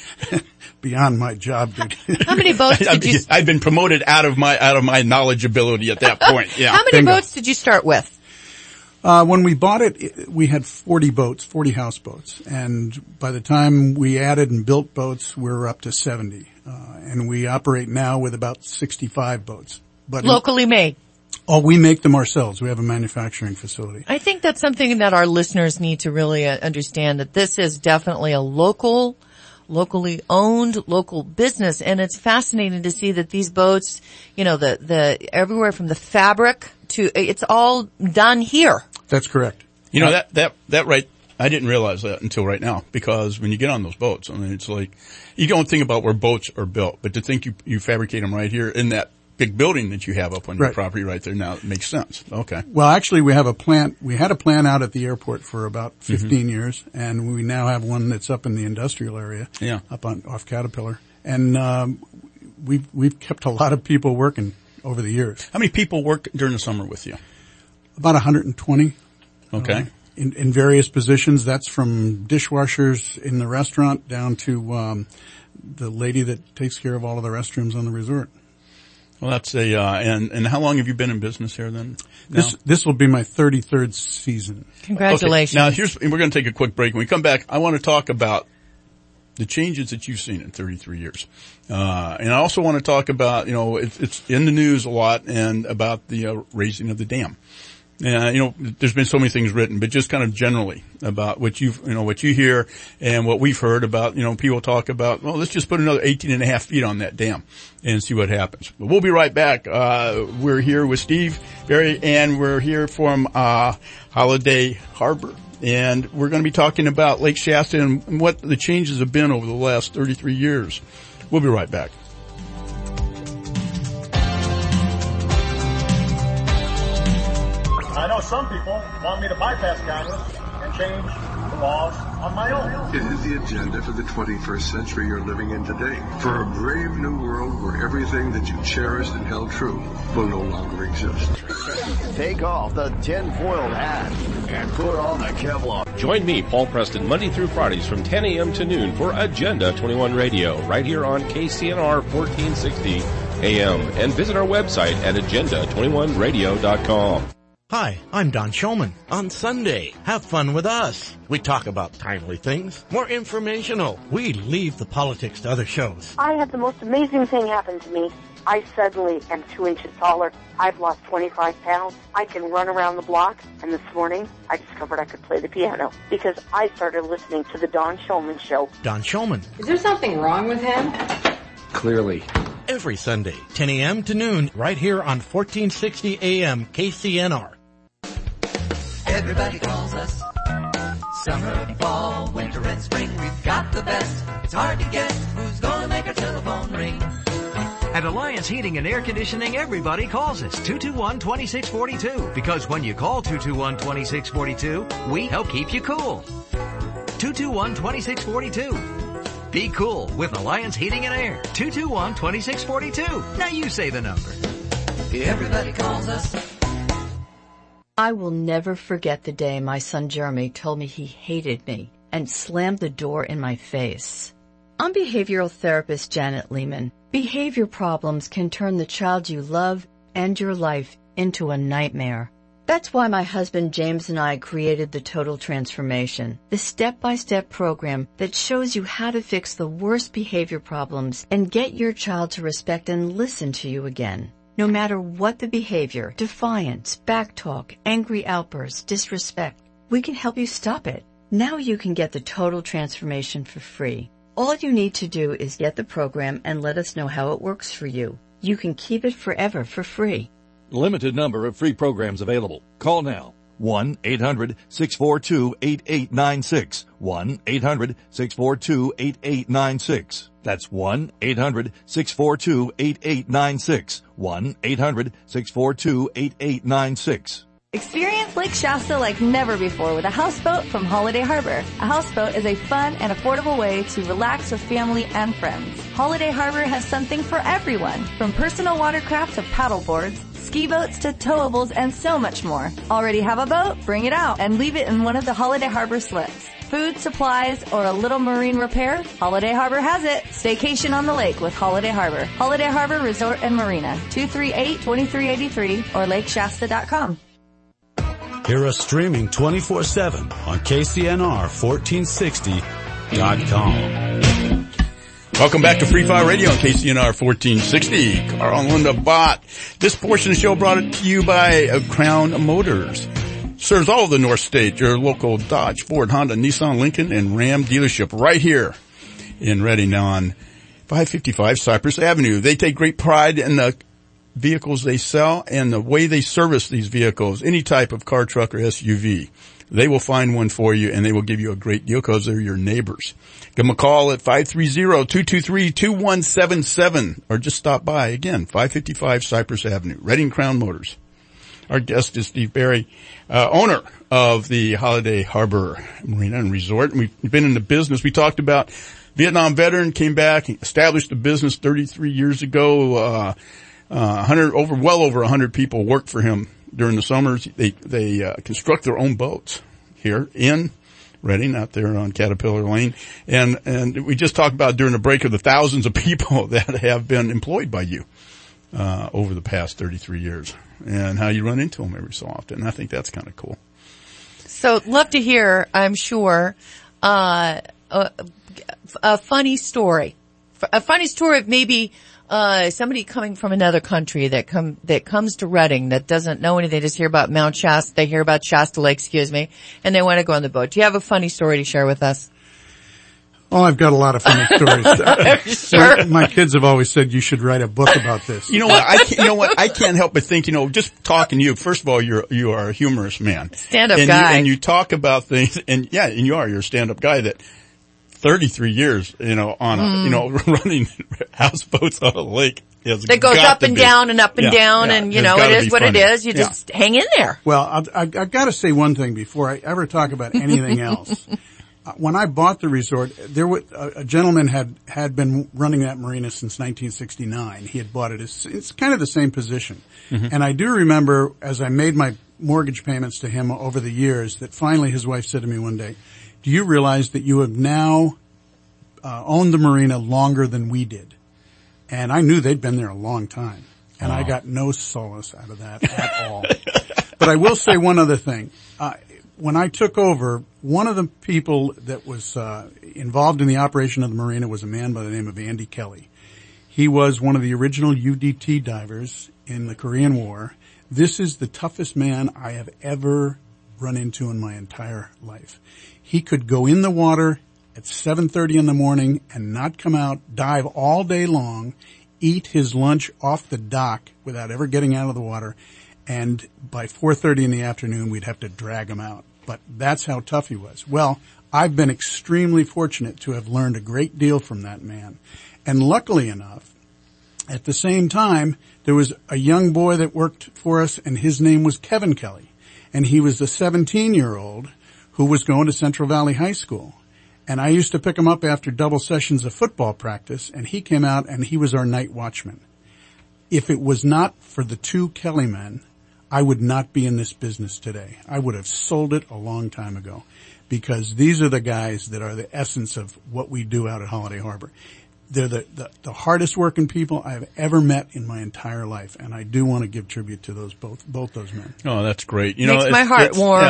my job duty. How many boats did you? I've been promoted out of my knowledgeability at that point. Yeah. How many boats did you start with? When we bought it, we had 40 boats, 40 houseboats. And by the time we added and built boats, we're up to 70. And we operate now with about 65 boats. But locally made. Oh, we make them ourselves. We have a manufacturing facility. I think that's something that our listeners need to really understand, that this is definitely a locally owned, local business. And it's fascinating to see that these boats, the everywhere from the fabric to, it's all done here. That's correct. That right. I didn't realize that until right now, because when you get on those boats, it's like, you don't think about where boats are built, but to think you fabricate them right here in that big building that you have up on your property right there now, it makes sense. Okay. Well, actually we have a plant. We had a plant out at the airport for about 15 years, and we now have one that's up in the industrial area. Yeah. Up off Caterpillar. And, we've kept a lot of people working over the years. How many people work during the summer with you? About 120. Okay. in various positions. That's from dishwashers in the restaurant down to the lady that takes care of all of the restrooms on the resort. Well, that's and how long have you been in business here then? This will be my 33rd season. Congratulations. Okay. Now we're going to take a quick break. When we come back, I want to talk about the changes that you've seen in 33 years. And I also want to talk about, it's in the news a lot and about the raising of the dam. There's been so many things written, but just kind of generally about what you hear and what we've heard about, people talk about, well, let's just put another 18.5 feet on that dam and see what happens. But we'll be right back. We're here with Steve Berry and we're here from, Holiday Harbor. And we're going to be talking about Lake Shasta and what the changes have been over the last 33 years. We'll be right back. I know some people want me to bypass Congress and change the laws on my own. It is the agenda for the 21st century you're living in today. For a brave new world where everything that you cherished and held true will no longer exist. Take off the tinfoil hat and put on the Kevlar. Join me, Paul Preston, Monday through Fridays from 10 a.m. to noon for Agenda 21 Radio, right here on KCNR 1460 AM. And visit our website at agenda21radio.com. Hi, I'm Don Shulman. On Sunday, have fun with us. We talk about timely things, more informational. We leave the politics to other shows. I had the most amazing thing happen to me. I suddenly am 2 inches taller. I've lost 25 pounds. I can run around the block. And this morning, I discovered I could play the piano because I started listening to the Don Shulman Show. Don Shulman. Is there something wrong with him? Clearly. Every Sunday, 10 a.m. to noon, right here on 1460 a.m. KCNR. Everybody calls us. Summer, fall, winter, and spring. We've got the best. It's hard to guess who's gonna make our telephone ring. At Alliance Heating and Air Conditioning, everybody calls us 221-2642. Because when you call 221-2642, we help keep you cool. 221-2642. Be cool with Alliance Heating and Air. 221-2642. Now you say the number. Everybody calls us. I will never forget the day my son Jeremy told me he hated me and slammed the door in my face. I'm behavioral therapist Janet Lehman. Behavior problems can turn the child you love and your life into a nightmare. That's why my husband James and I created the Total Transformation, the step-by-step program that shows you how to fix the worst behavior problems and get your child to respect and listen to you again. No matter what the behavior, defiance, backtalk, angry outbursts, disrespect, we can help you stop it. Now you can get the Total Transformation for free. All you need to do is get the program and let us know how it works for you. You can keep it forever for free. Limited number of free programs available. Call now. 1-800-642-8896. 1-800-642-8896. That's 1-800-642-8896. 1-800-642-8896. Experience Lake Shasta like never before with a houseboat from Holiday Harbor. A houseboat is a fun and affordable way to relax with family and friends. Holiday Harbor has something for everyone, from personal watercraft to paddle boards, ski boats to towables, and so much more. Already have a boat? Bring it out and leave it in one of the Holiday Harbor slips. Food, supplies, or a little marine repair? Holiday Harbor has it. Staycation on the lake with Holiday Harbor. Holiday Harbor Resort and Marina, 238-2383 or lakeshasta.com. Hear us streaming 24/7 on KCNR1460.com. Welcome back to Free Fire Radio on KCNR 1460. Carl and Linda Bott. This portion of the show brought it to you by Crown Motors. Serves all of the North State, your local Dodge, Ford, Honda, Nissan, Lincoln, and Ram dealership right here in Reading on 555 Cypress Avenue. They take great pride in the vehicles they sell and the way they service these vehicles, any type of car, truck, or SUV. They will find one for you and they will give you a great deal because they're your neighbors. Give them a call at 530-223-2177 or just stop by again, 555 Cypress Avenue, Reading Crown Motors. Our guest is Steve Berry, owner of the Holiday Harbor Marina and Resort. And we've been in the business. We talked about Vietnam veteran, came back, established a business 33 years ago, well over 100 people work for him during the summers. They construct their own boats. here in Reading, out there on Caterpillar Lane. And we just talked about during the break of the thousands of people that have been employed by you, over the past 33 years and how you run into them every so often. And I think that's kind of cool. So love to hear, I'm sure, a funny story. A funny story of maybe somebody coming from another country that comes to Reading that doesn't know anything. They just hear about Mount Shasta. They hear about Shasta Lake, and they want to go on the boat. Do you have a funny story to share with us? Oh, I've got a lot of funny stories. Sure. My kids have always said you should write a book about this. You know what? I can't help but think, just talking to you, first of all, you are a humorous man. Stand-up guy. And you talk about things, and you're a stand-up guy that 33 years, running houseboats on a lake. That goes up and down and up and down, and it is what it is. You just hang in there. Well, I've got to say one thing before I ever talk about anything else. When I bought the resort, a gentleman had been running that marina since 1969. He had bought it. It's kind of the same position. Mm-hmm. And I do remember, as I made my mortgage payments to him over the years, that finally his wife said to me one day, "Do you realize that you have now owned the marina longer than we did?" And I knew they'd been there a long time. And I got no solace out of that at all. But I will say one other thing. When I took over, one of the people that was involved in the operation of the marina was a man by the name of Andy Kelly. He was one of the original UDT divers in the Korean War. This is the toughest man I have ever run into in my entire life. He could go in the water at 7:30 in the morning and not come out, dive all day long, eat his lunch off the dock without ever getting out of the water, and by 4:30 in the afternoon we'd have to drag him out. But that's how tough he was. Well, I've been extremely fortunate to have learned a great deal from that man. And luckily enough, at the same time, there was a young boy that worked for us, and his name was Kevin Kelly. And he was a 17-year-old who was going to Central Valley High School. And I used to pick him up after double sessions of football practice, and he came out and he was our night watchman. If it was not for the two Kelly men, I would not be in this business today. I would have sold it a long time ago, because these are the guys that are the essence of what we do out at Holiday Harbor. They're the hardest working people I've ever met in my entire life, and I do want to give tribute to both those men. Oh, that's great. Makes my heart warm.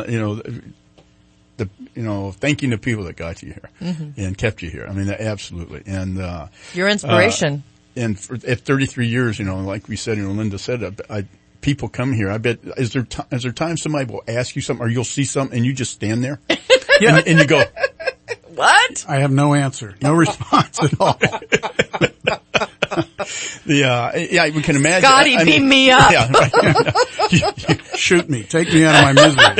Thanking the people that got you here and kept you here. I mean, absolutely. And your inspiration. And at 33 years, like we said, Linda said, people come here. I bet, is there time somebody will ask you something or you'll see something and you just stand there? Yeah. And you go, what? I have no answer. No response at all. We can imagine. Scotty, beam me up. Yeah, right. Shoot me. Take me out of my misery.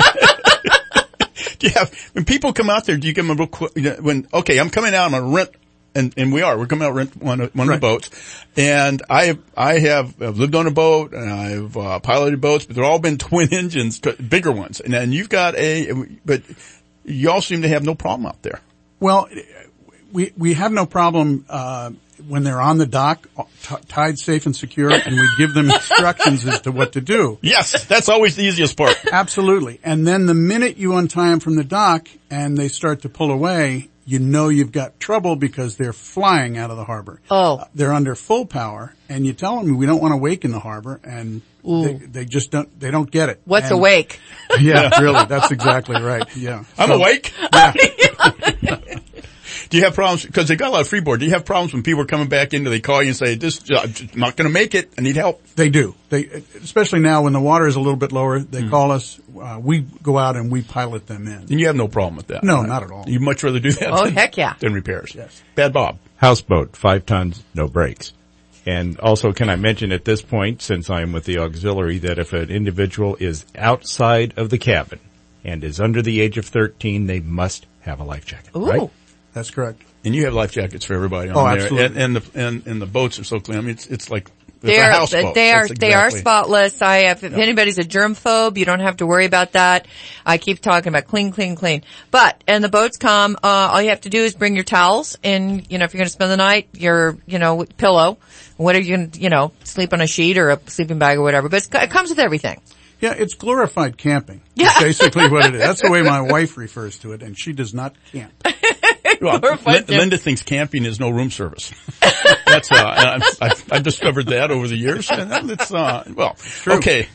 When people come out there, do you give them a real quick, I'm coming out, I'm going to rent, and we're coming out to rent one of the boats. And I have lived on a boat and I've piloted boats, but they've all been twin engines, bigger ones. And then you've got but you all seem to have no problem out there. Well, we have no problem, when they're on the dock, tied safe and secure, and we give them instructions as to what to do. Yes, that's always the easiest part. Absolutely. And then the minute you untie them from the dock and they start to pull away, you've got trouble because they're flying out of the harbor. Oh. They're under full power, and you tell them we don't want to wake in the harbor, and they just don't get it. What's a wake? Yeah, really, that's exactly right. Yeah. I'm awake. Yeah. Do you have problems, because they got a lot of freeboard, do you have problems when people are coming back in, they call you and say, I'm not going to make it, I need help? They do. Especially now when the water is a little bit lower, they call us, we go out and we pilot them in. And you have no problem with that? No, not at all. You'd much rather do that heck yeah. than repairs? Yes. Bad Bob. Houseboat, 5 tons, no brakes. And also, can I mention at this point, since I'm with the auxiliary, that if an individual is outside of the cabin and is under the age of 13, they must have a life jacket. Ooh. Right? That's correct. And you have life jackets for everybody on there. Absolutely. And the boats are so clean. I mean, it's like they a houseboat. They are spotless. If anybody's a germ phobe, you don't have to worry about that. I keep talking about clean, clean, clean. But, and the boats come, all you have to do is bring your towels and, if you're going to spend the night, your, pillow, whether you can, sleep on a sheet or a sleeping bag or whatever. But it comes with everything. Yeah, it's glorified camping. That's basically what it is. That's the way my wife refers to it, and she does not camp. Well, Linda thinks camping is no room service. That's I've discovered that over the years, and it's True. Okay.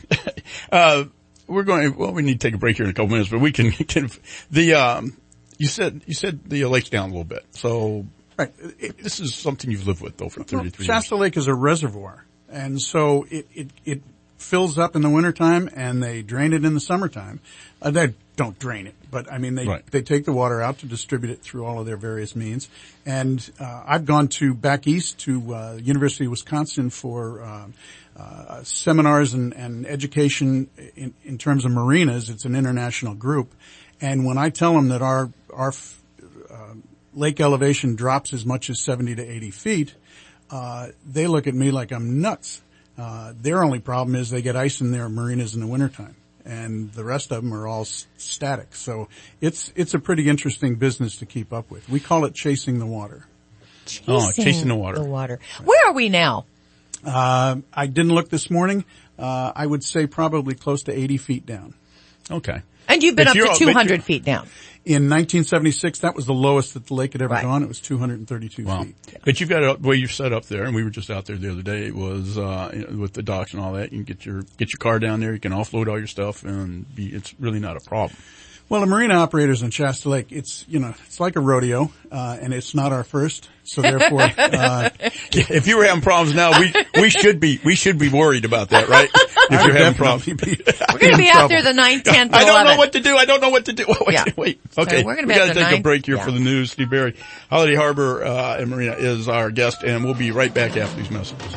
We need to take a break here in a couple minutes, but we can you said the lake's down a little bit, so right. This is something you've lived with though for 33 years. Shasta Lake is a reservoir, and so it fills up in the wintertime, and they drain it in the summertime. They don't drain it, but I mean, they take the water out to distribute it through all of their various means. And, I've gone back east to, University of Wisconsin for, seminars and education in terms of marinas. It's an international group. And when I tell them that our lake elevation drops as much as 70 to 80 feet, they look at me like I'm nuts. Their only problem is they get ice in their marinas in the wintertime, and the rest of them are all static. So it's a pretty interesting business to keep up with. We call it chasing the water. Chasing the water. Where are we now? I didn't look this morning. I would say probably close to 80 feet down. Okay. And you've been up to 200 feet down. In 1976, that was the lowest that the lake had ever gone. It was 232 feet. But you've got the way you're set up there, and we were just out there the other day. It was with the docks and all that. You can get your car down there. You can offload all your stuff, and it's really not a problem. Well, the marina operators in Shasta Lake, it's like a rodeo, and it's not our first. So therefore, if you were having problems now, we should be worried about that, right? If you're having problems. We're going to be out there the 9th, 10th, and 11th. I don't know what to do. Wait. Okay. So we're going to take 9th. A break here for the news. Steve Berry, Holiday Harbor, and Marina is our guest, and we'll be right back after these messages.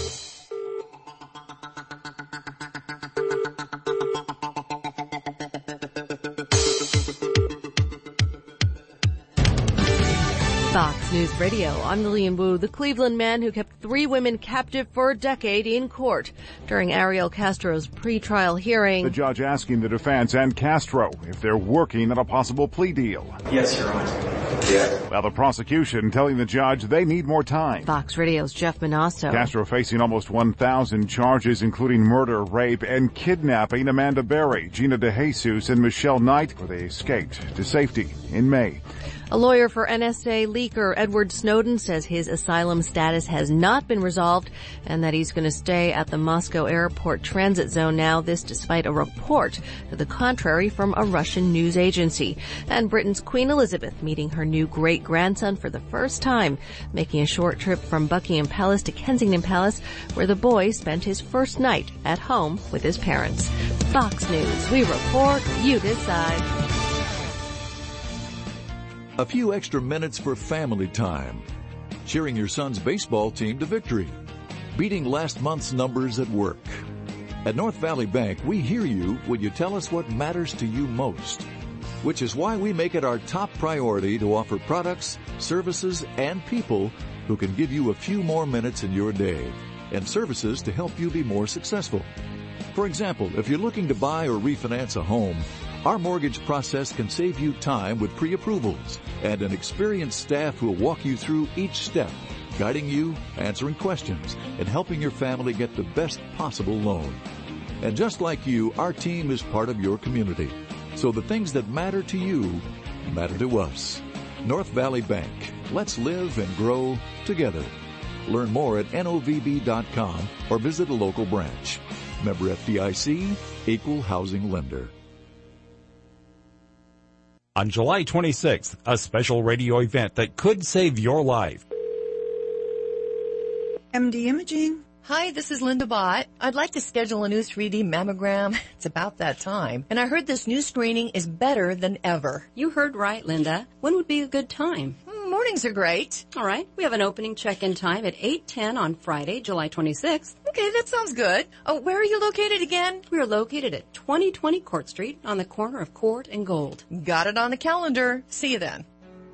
Fox News Radio, I'm Lillian Wu. The Cleveland man who kept 3 women captive for a decade in court. During Ariel Castro's pretrial hearing, the judge asking the defense and Castro if they're working on a possible plea deal. Yes, Your Honor. Yeah. While the prosecution telling the judge they need more time. Fox Radio's Jeff Manasso. Castro facing almost 1,000 charges, including murder, rape, and kidnapping Amanda Berry, Gina DeJesus, and Michelle Knight, where they escaped to safety in May. A lawyer for NSA leaker Edward Snowden says his asylum status has not been resolved and that he's going to stay at the Moscow airport transit zone now, this despite a report to the contrary from a Russian news agency. And Britain's Queen Elizabeth meeting her new great-grandson for the first time, making a short trip from Buckingham Palace to Kensington Palace, where the boy spent his first night at home with his parents. Fox News, we report, you decide. A few extra minutes for family time. Cheering your son's baseball team to victory. Beating last month's numbers at work. At North Valley Bank, we hear you when you tell us what matters to you most. Which is why we make it our top priority to offer products, services, and people who can give you a few more minutes in your day. And services to help you be more successful. For example, if you're looking to buy or refinance a home, our mortgage process can save you time with pre-approvals and an experienced staff who will walk you through each step, guiding you, answering questions, and helping your family get the best possible loan. And just like you, our team is part of your community. So the things that matter to you matter to us. North Valley Bank. Let's live and grow together. Learn more at novb.com or visit a local branch. Member FDIC, Equal Housing Lender. On July 26th, a special radio event that could save your life. MD Imaging. Hi, this is Linda Bott. I'd like to schedule a new 3D mammogram. It's about that time. And I heard this new screening is better than ever. You heard right, Linda. When would be a good time? Mornings are great. All right. We have an opening check-in time at 8:10 on Friday, July 26th. Okay, that sounds good. Oh, where are you located again? We are located at 2020 Court Street on the corner of Court and Gold. Got it on the calendar. See you then.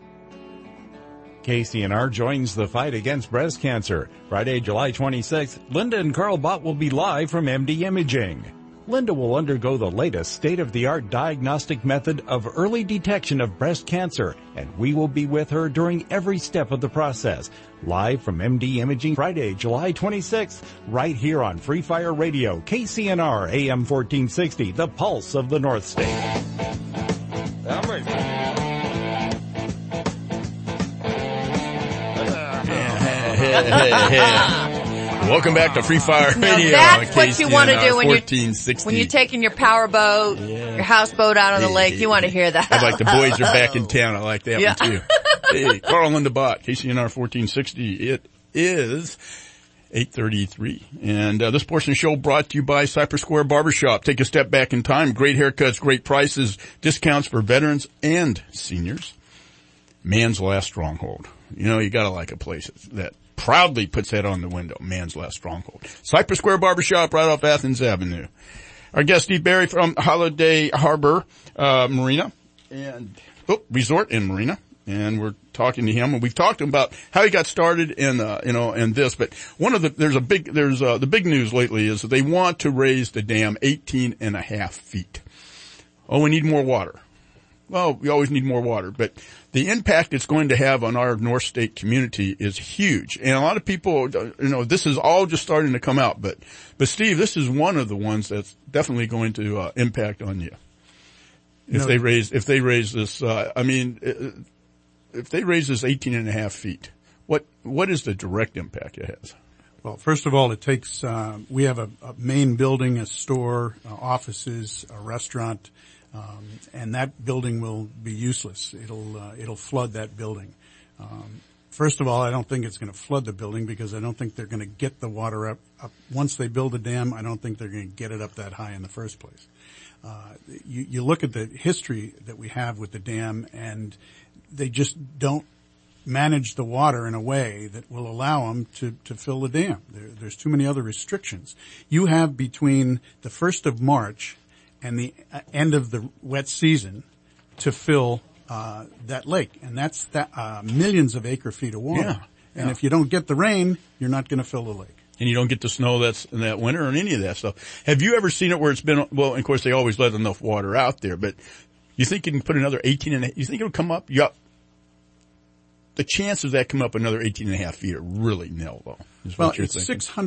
KCNR joins the fight against breast cancer. Friday, July 26th, Linda and Carl Bott will be live from MD Imaging. Linda will undergo the latest state-of-the-art diagnostic method of early detection of breast cancer, and we will be with her during every step of the process. Live from MD Imaging, Friday, July 26th, right here on Free Fire Radio, KCNR AM 1460, the pulse of the North State. Welcome back to Free Fire Radio. That's what you want to do when you're taking your power boat, your houseboat out on the lake. You want to hear that. I like the boys are back in town. I like that one too. Hey, Carl and Linda Bott, KCNR 1460. It is 8:33. And this portion of the show brought to you by Cypress Square Barbershop. Take a step back in time. Great haircuts, great prices, discounts for veterans and seniors. Man's last stronghold. You know, you gotta like a place that proudly puts that on the window. Man's last stronghold. Cypress Square Barbershop right off Athens Avenue. Our guest Steve Berry from Holiday Harbor, Marina and, Resort and Marina. And we're talking to him, and we've talked about how he got started in, in this, but the big news lately is that they want to raise the dam 18.5 feet. Oh, we need more water. Well, we always need more water, but the impact it's going to have on our North State community is huge. And a lot of people, this is all just starting to come out, but Steve, this is one of the ones that's definitely going to, impact on you. If they raise this, if they raise this 18.5 feet, what is the direct impact it has? Well, first of all, it takes, we have a main building, a store, offices, a restaurant, and that building will be useless. It'll flood that building. First of all, I don't think it's going to flood the building because I don't think they're going to get the water up. Once they build a dam, I don't think they're going to get it up that high in the first place. You look at the history that we have with the dam, and they just don't manage the water in a way that will allow them to fill the dam. There's too many other restrictions. You have between the 1st of March and the end of the wet season to fill that lake, and that's millions of acre feet of water. Yeah. And if you don't get the rain, you're not going to fill the lake. And you don't get the snow that's in that winter or any of that stuff. Have you ever seen it where it's been, well, of course they always let enough water out there, but you think you can put another 18.5, you think it'll come up? Yep. The chances of that come up another 18.5 feet are really nil, though. Well, it's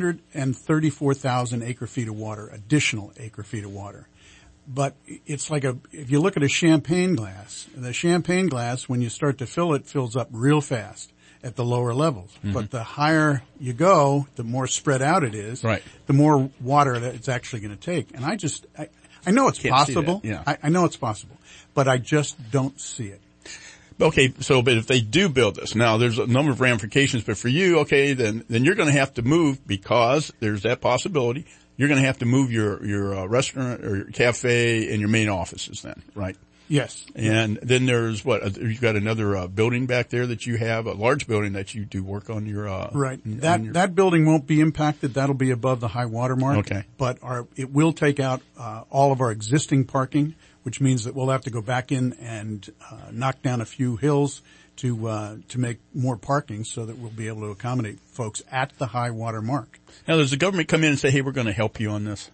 634,000 acre feet of water, additional acre feet of water. But it's like if you look at a champagne glass, the champagne glass, when you start to fill it, fills up real fast at the lower levels. Mm-hmm. But the higher you go, the more spread out it is, right, the more water that it's actually going to take. And I know it's possible. Yeah. I know it's possible, but I just don't see it. Okay, but if they do build this, now there's a number of ramifications, but for you, okay, then you're going to have to move because there's that possibility. You're going to have to move your restaurant or your cafe and your main offices then, right? Yes. And then there's you've got another building back there that you have, a large building that you do work on your right. That building won't be impacted. That'll be above the high water mark. Okay. But it will take out all of our existing parking, which means that we'll have to go back in and knock down a few hills to make more parking so that we'll be able to accommodate folks at the high water mark. Now, does the government come in and say, hey, we're going to help you on this?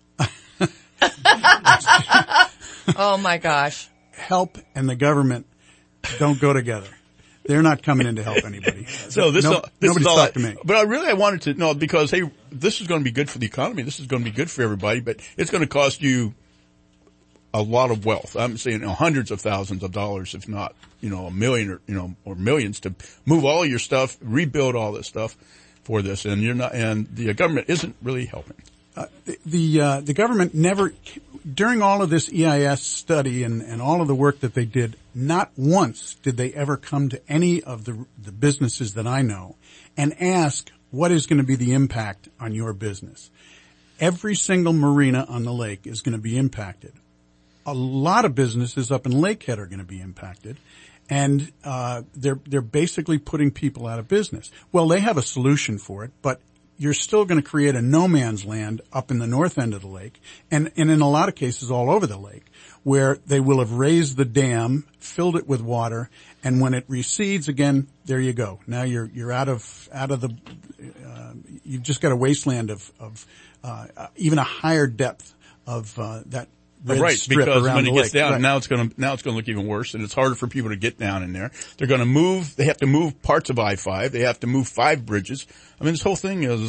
Oh my gosh. Help and the government don't go together. They're not coming in to help anybody. So nobody's talked to me. But I wanted to know because, hey, this is going to be good for the economy. This is going to be good for everybody, but it's going to cost you a lot of wealth. I'm saying hundreds of thousands of dollars, if not, a million or millions to move all your stuff, rebuild all this stuff for this. And the government isn't really helping. The government never, during all of this EIS study and all of the work that they did, not once did they ever come to any of the businesses that I know and ask what is going to be the impact on your business. Every single marina on the lake is going to be impacted. A lot of businesses up in Lakehead are going to be impacted, and they're basically putting people out of business. Well, they have a solution for it, but you're still going to create a no man's land up in the north end of the lake, and in a lot of cases all over the lake, where they will have raised the dam, filled it with water, and when it recedes again, there you go. Now you're out of the you've just got a wasteland of even a higher depth that red right, strip because around when the it gets lake. down, Right. now it's going to look even worse, and it's harder for people to get down in there. They're going to move. They have to move parts of I-5. They have to move 5 bridges. I mean, this whole thing is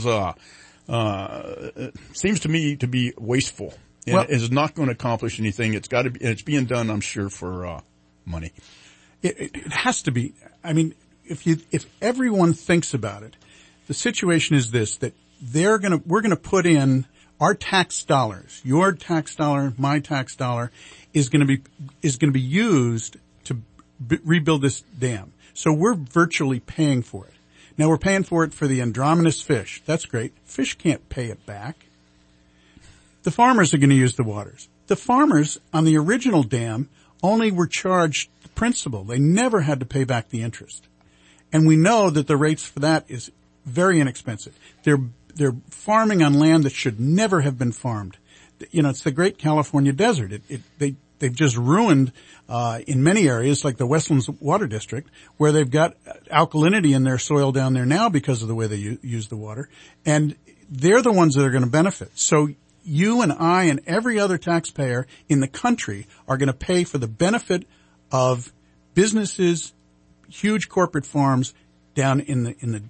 seems to me to be wasteful. And Well, is not going to accomplish anything. It's got to be, and it's being done, I'm sure, for money. It has to be. I mean, if everyone thinks about it, the situation is this: that we're going to put in our tax dollars, your tax dollar, my tax dollar, is going to be used to rebuild this dam. So we're virtually paying for it. Now we're paying for it for the Andromedus fish. That's great. Fish can't pay it back. The farmers are going to use the waters. The farmers on the original dam only were charged the principal. They never had to pay back the interest. And we know that the rates for that is very inexpensive. They're farming on land that should never have been farmed. You know, it's the Great California Desert. They've just ruined, in many areas, like the Westlands Water District, where they've got alkalinity in their soil down there now because of the way they use the water. And they're the ones that are going to benefit. So you and I and every other taxpayer in the country are going to pay for the benefit of businesses, huge corporate farms down in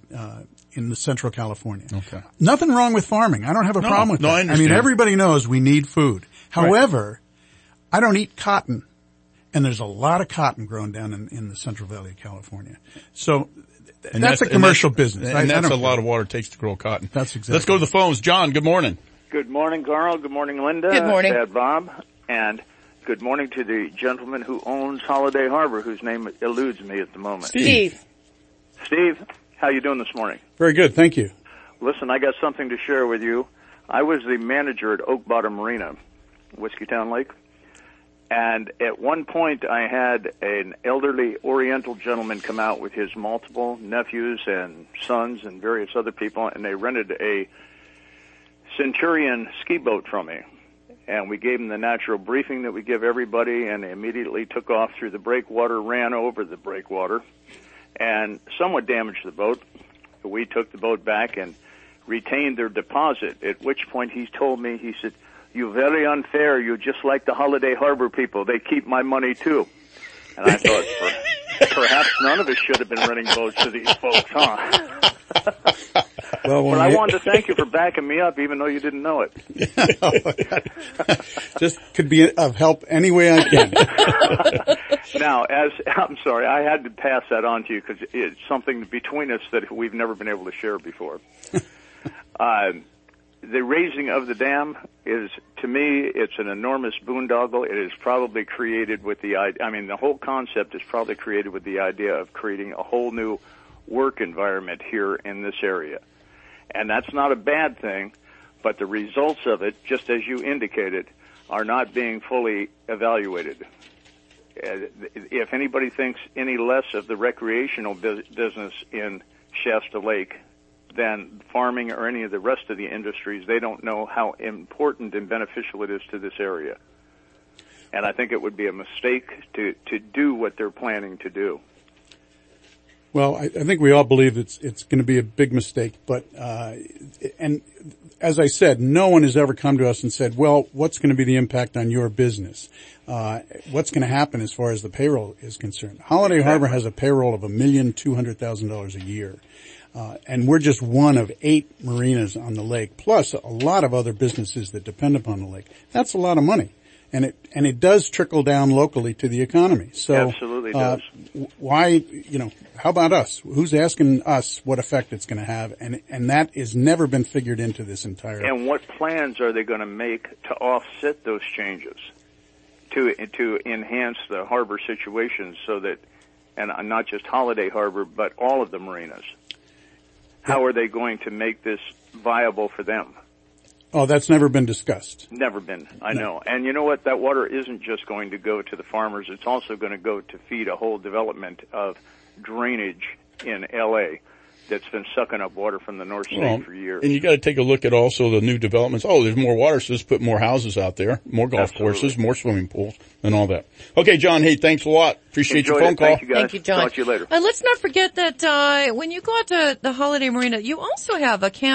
the Central California. Okay. Nothing wrong with farming. I don't have a problem with that. I understand. mean, everybody knows we need food. However, I don't eat cotton, and there's a lot of cotton grown down in the Central Valley of California. So that's a commercial business. And that's a lot of water it takes to grow cotton. That's exactly. Let's go to the phones. John, good morning. Good morning, Carl. Good morning, Linda. Good morning. Dad Bob. And good morning to the gentleman who owns Holiday Harbor, whose name eludes me at the moment. Steve. Steve, how you doing this morning? Very good. Thank you. Listen, I got something to share with you. I was the manager at Oak Bottom Marina, Whiskeytown Lake. And at one point, I had an elderly Oriental gentleman come out with his multiple nephews and sons and various other people, and they rented a Centurion ski boat from me. And we gave them the natural briefing that we give everybody, and they immediately took off through the breakwater, ran over the breakwater, and somewhat damaged the boat. We took the boat back and retained their deposit, at which point he told me, he said, "You're very unfair. You're just like the Holiday Harbor people. They keep my money, too." And I thought, perhaps none of us should have been renting boats to these folks, huh? Well, but I wanted to thank you for backing me up, even though you didn't know it. Just could be of help any way I can. Now, I'm sorry, I had to pass that on to you because it's something between us that we've never been able to share before. The raising of the dam is, to me, it's an enormous boondoggle. It is probably created with the whole concept is probably created with the idea of creating a whole new work environment here in this area. And that's not a bad thing, but the results of it, just as you indicated, are not being fully evaluated. If anybody thinks any less of the recreational business in Shasta Lake than farming or any of the rest of the industries, they don't know how important and beneficial it is to this area. And I think it would be a mistake to do what they're planning to do. Well, I think we all believe it's going to be a big mistake, but and as I said, no one has ever come to us and said, "Well, what's going to be the impact on your business? What's going to happen as far as the payroll is concerned?" Holiday Harbor has a payroll of $1,200,000 a year. And we're just one of 8 marinas on the lake, plus a lot of other businesses that depend upon the lake. That's a lot of money. And it does trickle down locally to the economy. So, absolutely does. Why, how about us? Who's asking us what effect it's going to have? And that has never been figured into this entire. And what plans are they going to make to offset those changes, to enhance the harbor situation so that, and not just Holiday Harbor, but all of the marinas? How are they going to make this viable for them? Oh, that's never been discussed. Never been. I know. And you know what? That water isn't just going to go to the farmers. It's also going to go to feed a whole development of drainage in L.A. that's been sucking up water from the North Sea for years. And you got to take a look at also the new developments. Oh, there's more water, so let's put more houses out there, more golf courses, more swimming pools, and all that. Okay, John, hey, thanks a lot. Appreciate your phone call. Thank you, guys. Thank you, John. Talk to you later. Let's not forget that when you go out to the Holiday Marina, you also have a camp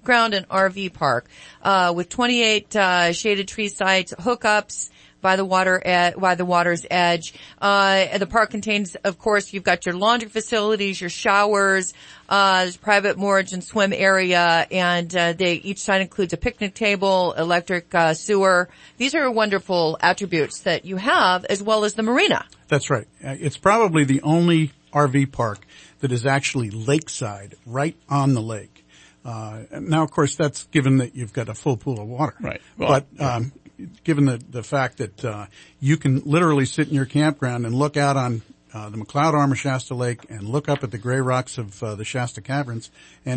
campground and RV park, with 28, shaded tree sites, hookups, by the water's edge. The park contains, of course, you've got your laundry facilities, your showers, there's private moorage and swim area, and each site includes a picnic table, electric, sewer. These are wonderful attributes that you have, as well as the marina. That's right. It's probably the only RV park that is actually lakeside, right on the lake. Now, of course, that's given that you've got a full pool of water. Right. Well, but, given the fact that, you can literally sit in your campground and look out on, the McLeod Armor Shasta Lake and look up at the gray rocks of, the Shasta Caverns. And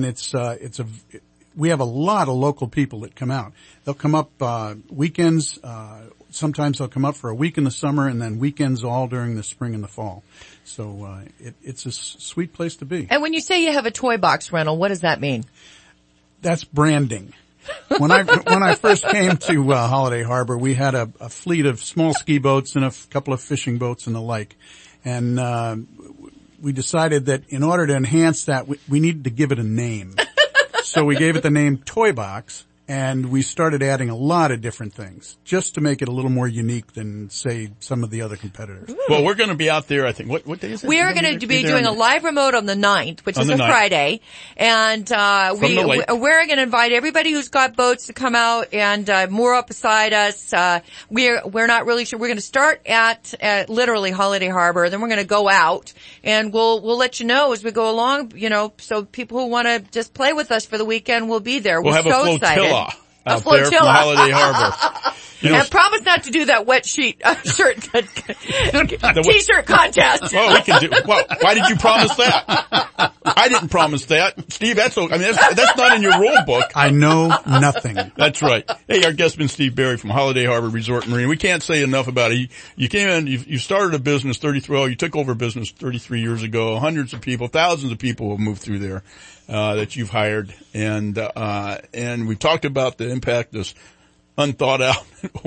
we have a lot of local people that come out. They'll come up, weekends, sometimes they'll come up for a week in the summer and then weekends all during the spring and the fall. So, it's a sweet place to be. And when you say you have a toy box rental, what does that mean? That's branding. When I first came to Holiday Harbor, we had a fleet of small ski boats and a couple of fishing boats and the like. And we decided that in order to enhance that, we needed to give it a name. So we gave it the name Toy Box, and we started adding a lot of different things just to make it a little more unique than, say, some of the other competitors. Ooh. Well, we're going to be out there, I think. What day is it? We are going to be doing a live remote on the 9th, which is a Friday. And we're going to invite everybody who's got boats to come out and moor up beside us. We're not really sure. We're going to start at literally Holiday Harbor, then we're going to go out, and we'll let you know as we go along, so people who want to just play with us for the weekend will be there. We'll have so a excited. Out there from Holiday Harbor. And promise not to do that wet sheet shirt t-shirt contest. Well, we can do. Well, why did you promise that? I didn't promise that, Steve. That's not in your rule book. I know nothing. That's right. Hey, our guest's been Steve Berry from Holiday Harbor Resort and Marina. We can't say enough about it. You came in, you started a business you took over a business 33 years ago. Hundreds of people, thousands of people have moved through there. That you've hired, and we talked about the impact this unthought out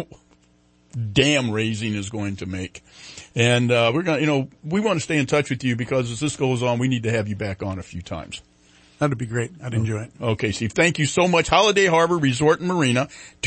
dam raising is going to make. And, we want to stay in touch with you because as this goes on, we need to have you back on a few times. That'd be great. I'd enjoy it. Okay, Steve. Thank you so much. Holiday Harbor Resort and Marina,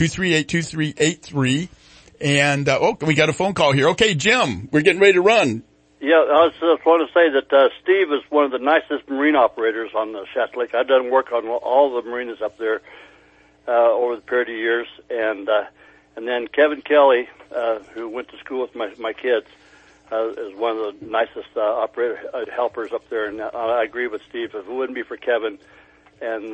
238-2383. And, we got a phone call here. Okay, Jim, we're getting ready to run. Yeah, I just want to say that Steve is one of the nicest marine operators on the Shasta Lake. I've done work on all the marinas up there over the period of years, and then Kevin Kelly, who went to school with my kids, is one of the nicest helpers up there. And I agree with Steve. If it wouldn't be for Kevin and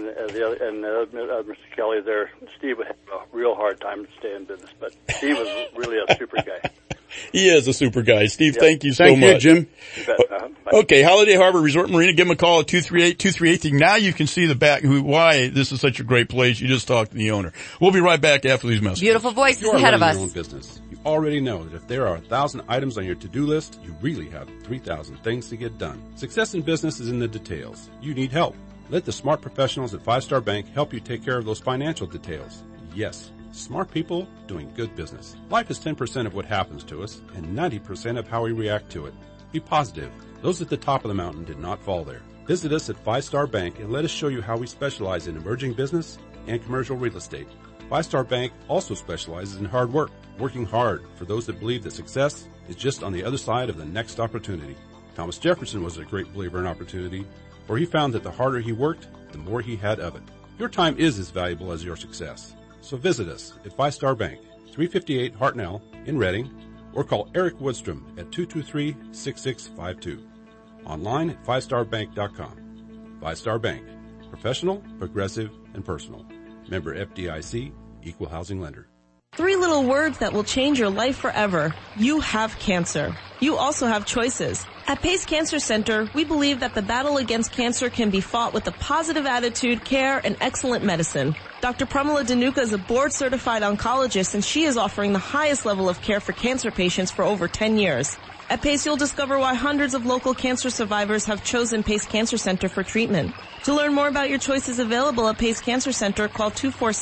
Mr. Kelly there, Steve would have a real hard time to stay in business. But Steve was really a super guy. He is a super guy. Steve, Yep. Thank you so much. Jim. Okay, Holiday Harbor Resort and Marina. Give them a call at 238-2383. Now you can see why this is such a great place. You just talked to the owner. We'll be right back after these messages. Beautiful voices You are ahead of running us. your own business. You already know that if there are 1,000 items on your to-do list, you really have 3,000 things to get done. Success in business is in the details. You need help. Let the smart professionals at 5 Star Bank help you take care of those financial details. Yes, smart people doing good business. Life is 10% of what happens to us and 90% of how we react to it. Be positive. Those at the top of the mountain did not fall there. Visit us at 5 Star Bank and let us show you how we specialize in emerging business and commercial real estate. 5 Star Bank also specializes in hard work, working hard for those that believe that success is just on the other side of the next opportunity. Thomas Jefferson was a great believer in opportunity, for he found that the harder he worked, the more he had of it. Your time is as valuable as your success. So visit us at 5 Star Bank, 358 Hartnell in Reading, or call Eric Woodstrom at 223-6652. Online at 5starbank.com. 5 Star Bank. Professional, progressive, and personal. Member FDIC, Equal Housing Lender. 3 little words that will change your life forever. You have cancer. You also have choices. At Pace Cancer Center, we believe that the battle against cancer can be fought with a positive attitude, care, and excellent medicine. Dr. Pramila Dhanuka is a board-certified oncologist, and she is offering the highest level of care for cancer patients for over 10 years. At Pace, you'll discover why hundreds of local cancer survivors have chosen Pace Cancer Center for treatment. To learn more about your choices available at Pace Cancer Center, call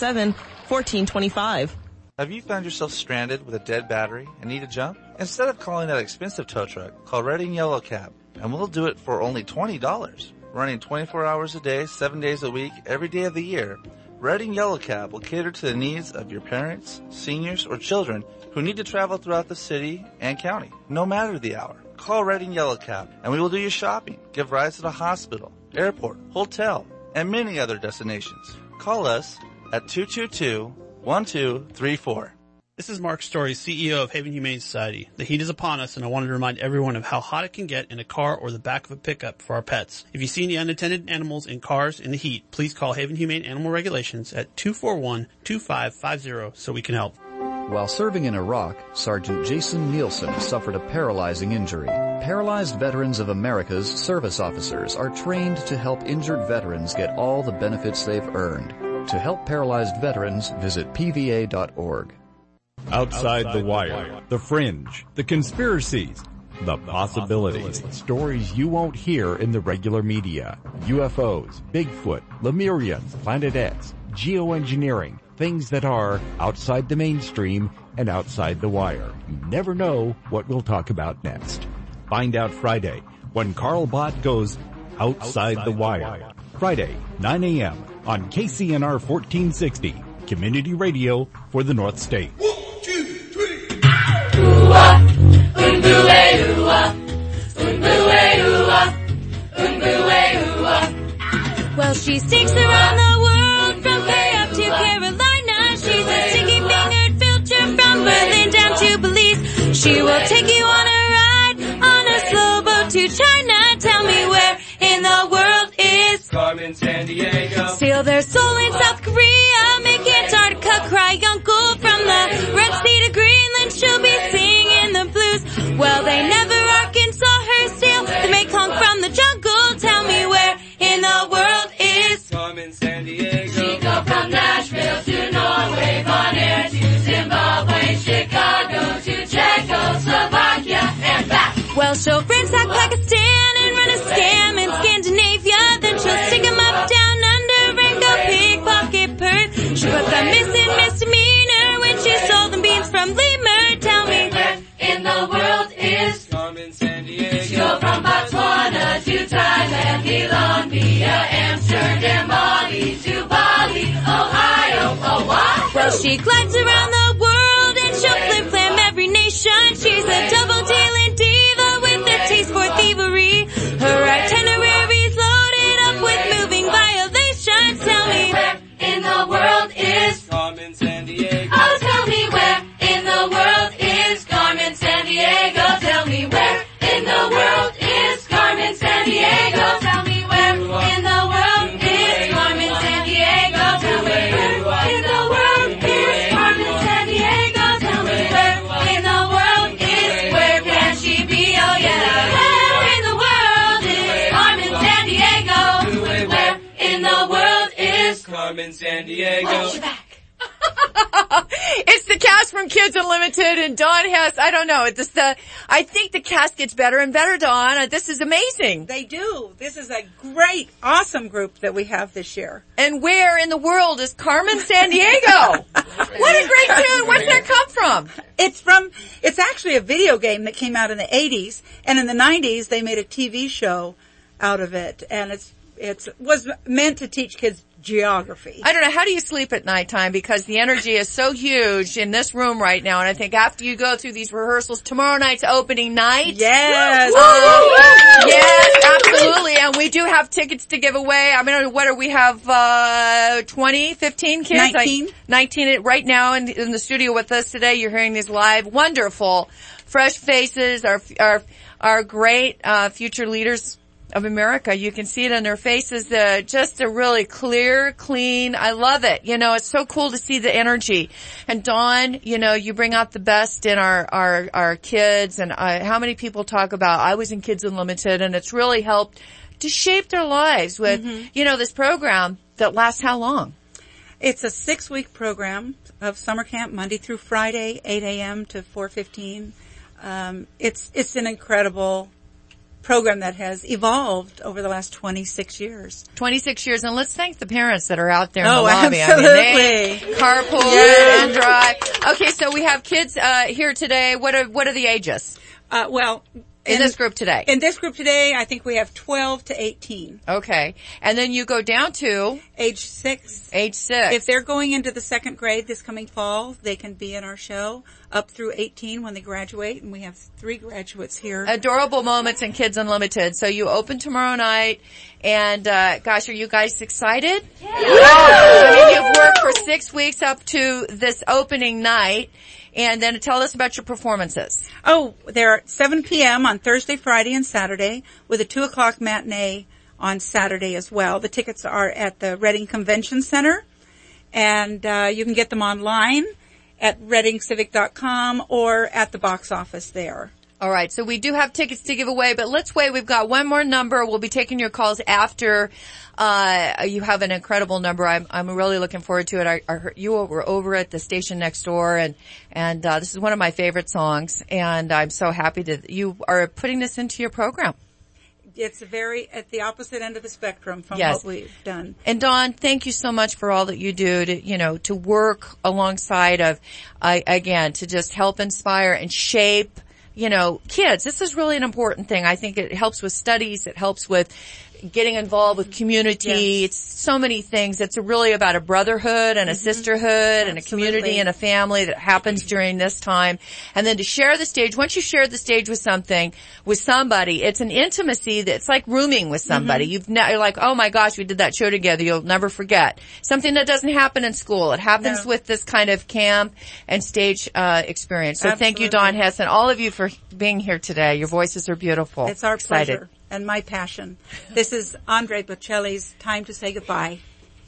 247-1425. Have you found yourself stranded with a dead battery and need a jump? Instead of calling that expensive tow truck, call Redding Yellow Cab, and we'll do it for only $20. Running 24 hours a day, 7 days a week, every day of the year, Red and Yellow Cab will cater to the needs of your parents, seniors, or children who need to travel throughout the city and county, no matter the hour. Call Red and Yellow Cab, and we will do your shopping, give rides to the hospital, airport, hotel, and many other destinations. Call us at 222-1234. This is Mark Story, CEO of Haven Humane Society. The heat is upon us, and I wanted to remind everyone of how hot it can get in a car or the back of a pickup for our pets. If you see any unattended animals in cars in the heat, please call Haven Humane Animal Regulations at 241-2550 so we can help. While serving in Iraq, Sergeant Jason Nielsen suffered a paralyzing injury. Paralyzed Veterans of America's service officers are trained to help injured veterans get all the benefits they've earned. To help paralyzed veterans, visit pva.org. Outside the Wire, The Fringe, The Conspiracies, The Possibilities. Stories you won't hear in the regular media. UFOs, Bigfoot, Lemurians, Planet X, geoengineering, things that are outside the mainstream and outside the wire. You never know what we'll talk about next. Find out Friday when Carl Bott goes outside the wire. Friday, 9 a.m. on KCNR 1460, community radio for the North State. 1, 2, 3. Ooh-ah, ooh-ah, ooh-ah, ooh-ah. Well, she stinks around the world from Bay up to Carolina. She's a sticky-fingered filter from Berlin down to Belize. She will take you on a ride on a slow boat to China. Tell me where in the world is Carmen Sandiego. Steal their soul in South Korea, make Antarctica cry uncle. From the Red Sea to Greenland, she'll be singing the blues. Well, they never Arkansas her steal the Mekong from the jungle. Tell me where in the world is Carmen Sandiego. She go from Nashville to Norway, Bonaire to Zimbabwe, Chicago to Czechoslovakia and back. Well, she'll ransack Pakistan and run a scam in Scandinavia. Then she'll stick 'em up down under and go pickpocket Perth. She put the missing misdemeanor when she sold them beans from Lemur. Tell me where in the world is Carmen Sandiego. She go from Botswana to Thailand, Milan via Amsterdam, Bali to Bali, Ohio, oh what? Well, she glides around the world and she'll flip-flam every nation. She's a double-dealing diva with a taste for thievery. Her itinerary's loaded up with moving violations. Tell me where in the world is Carmen Sandiego. Oh, tell me where in the world is Carmen Sandiego. Tell me where in the world is Carmen Sandiego. Tell me where in the world is Carmen Sandiego. Tell me where in the world is Carmen Sandiego. Tell me where in the world is, where can she be? Oh yeah, where in the world is Carmen Sandiego? Where in the world is Carmen Sandiego. Watch your back. It's the cast from Kids Unlimited, and Dawn has, I don't know, I think the cast gets better and better, Dawn. This is amazing. They do. This is a great, awesome group that we have this year. And where in the world is Carmen Sandiego? What a great tune. Where's that come from? It's actually a video game that came out in the 80s, and in the 90s they made a TV show out of it, and it was meant to teach kids geography. I don't know. How do you sleep at nighttime? Because the energy is so huge in this room right now. And I think after you go through these rehearsals, tomorrow night's opening night. Yes. Yes, absolutely. And we do have tickets to give away. I mean, what do we have, 20, 15 kids? 19. 19 right now in the studio with us today. You're hearing these live. Wonderful. Fresh faces, our great, future leaders of America. You can see it in their faces, just a really clear, clean, I love it. You know, it's so cool to see the energy. And Dawn, you know, you bring out the best in our kids, and how many people talk about, I was in Kids Unlimited, and it's really helped to shape their lives with, you know, this program that lasts how long? It's a 6-week program of summer camp, Monday through Friday, 8 a.m. to 4:15. It's an incredible program that has evolved over the last 26 years. 26 years, and let's thank the parents that are out there in Oh, the lobby. absolutely. I mean, they carpool and drive. Okay, so we have kids here today. What are the ages? Well, In this group today? In this group today, I think we have 12 to 18. Okay. And then you go down to? Age 6. Age 6. If they're going into the second grade this coming fall, they can be in our show up through 18 when they graduate, and we have 3 graduates here. Adorable Moments in Kids Unlimited. So you open tomorrow night, and gosh, are you guys excited? Yeah. I mean, you've worked for 6 weeks up to this opening night. And then tell us about your performances. Oh, they're at 7 p.m. on Thursday, Friday, and Saturday, with a 2 o'clock matinee on Saturday as well. The tickets are at the Reading Convention Center, and you can get them online at readingcivic.com or at the box office there. All right, so we do have tickets to give away, but let's wait. We've got one more number. We'll be taking your calls after you have an incredible number. I'm really looking forward to it. I heard you were over at the station next door, and this is one of my favorite songs, and I'm so happy that you are putting this into your program. It's very at the opposite end of the spectrum from Yes. what we've done. And Dawn, thank you so much for all that you do to work alongside of, again, to just help inspire and shape, kids. This is really an important thing. I think it helps with studies. It helps with getting involved with community. Yes. It's so many things. It's really about a brotherhood and a sisterhood and a community and a family that happens during this time. And then to share the stage, once you share the stage with somebody, it's an intimacy that's like rooming with somebody. You're like, oh my gosh, we did that show together. You'll never forget. Something that doesn't happen in school. It happens with this kind of camp and stage experience. So thank you, Dawn Hess, and all of you for being here today. Your voices are beautiful. It's our Excited. pleasure and my passion. This is Andre Bocelli's Time to Say Goodbye.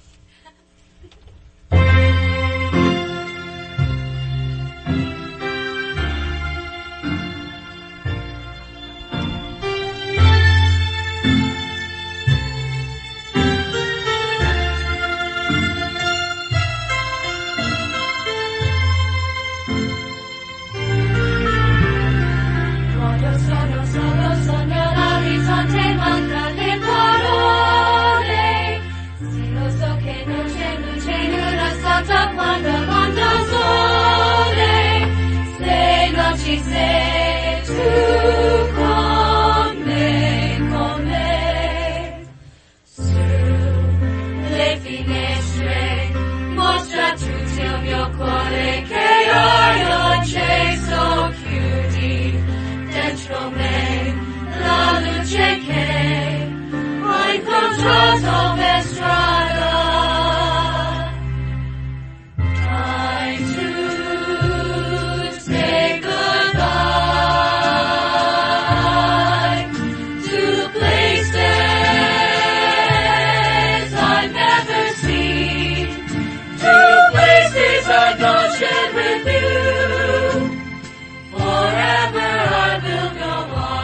Manca le parole, se lo so che non c'è nulla sotto quando manca sole, se non ci sei tu con me, sulle finestre mostra tutto il mio cuore che ho acceso, chiudi dentro me la luce che ho incontrato per strada. Time to say goodbye to places I've never seen, to places I've not shared with you. Forever I will go on.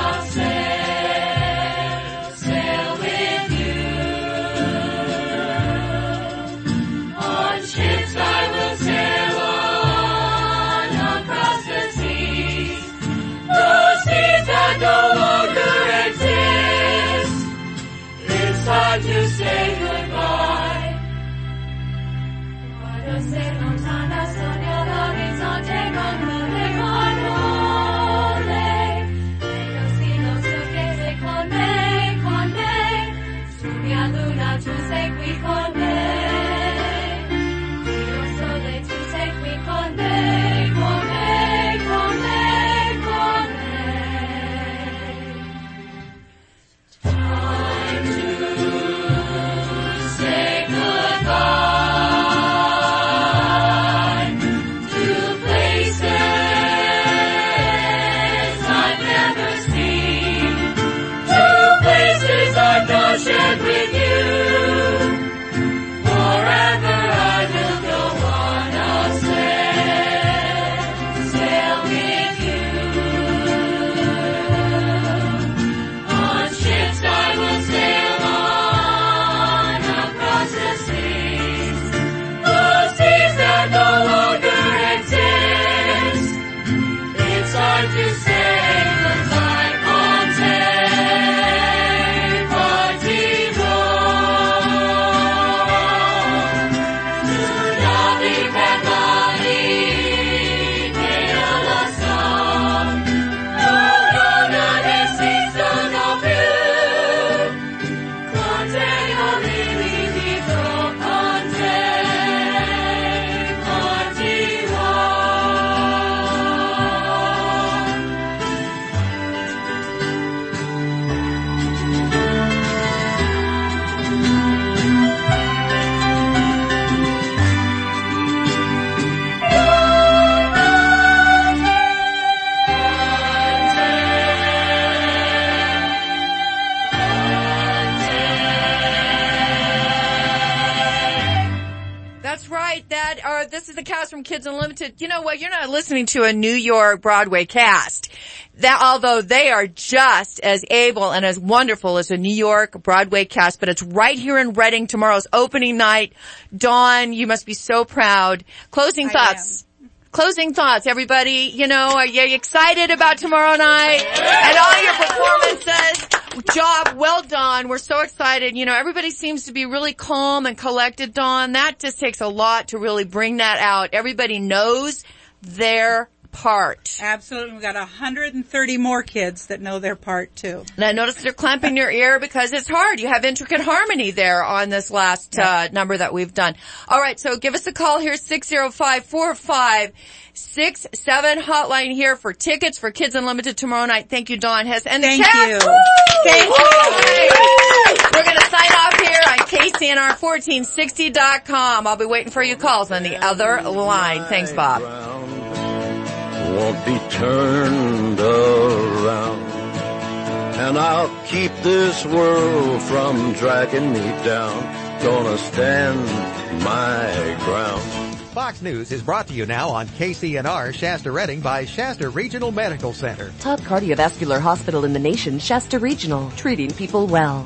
Time to say goodbye. Quando sei lontana sogno l'orizzonte manca le parole, e lo silenzio che sei con me, su mia luna tu sei qui con me, io sole tu sei qui con me, con me, con me, con me. Time to say goodbye. This is the cast from Kids Unlimited. You know what? You're not listening to a New York Broadway cast. That, although they are just as able and as wonderful as a New York Broadway cast, but it's right here in Reading, tomorrow's opening night. Dawn, you must be so proud. Closing thoughts. Closing thoughts, everybody. You know, are you excited about tomorrow night and all your performances? Job well done. We're so excited. You know, everybody seems to be really calm and collected, Dawn. That just takes a lot to really bring that out. Everybody knows their part. Absolutely. We've got 130 more kids that know their part too. And I noticed they're clamping your ear because it's hard. You have intricate harmony there on this last number that we've done. All right, so give us a call here, 605-4567 hotline here for tickets for Kids Unlimited tomorrow night. Thank you, Dawn Hess. And Thank cast. you. Woo! Thank you. We're going to sign off here on KCNR1460.com. I'll be waiting for your calls on the other line. Thanks, Bob. Won't be turned around, and I'll keep this world from dragging me down. Gonna stand my ground. Fox News is brought to you now on KCNR Shasta Reading by Shasta Regional Medical Center. Top cardiovascular hospital in the nation, Shasta Regional, treating people well.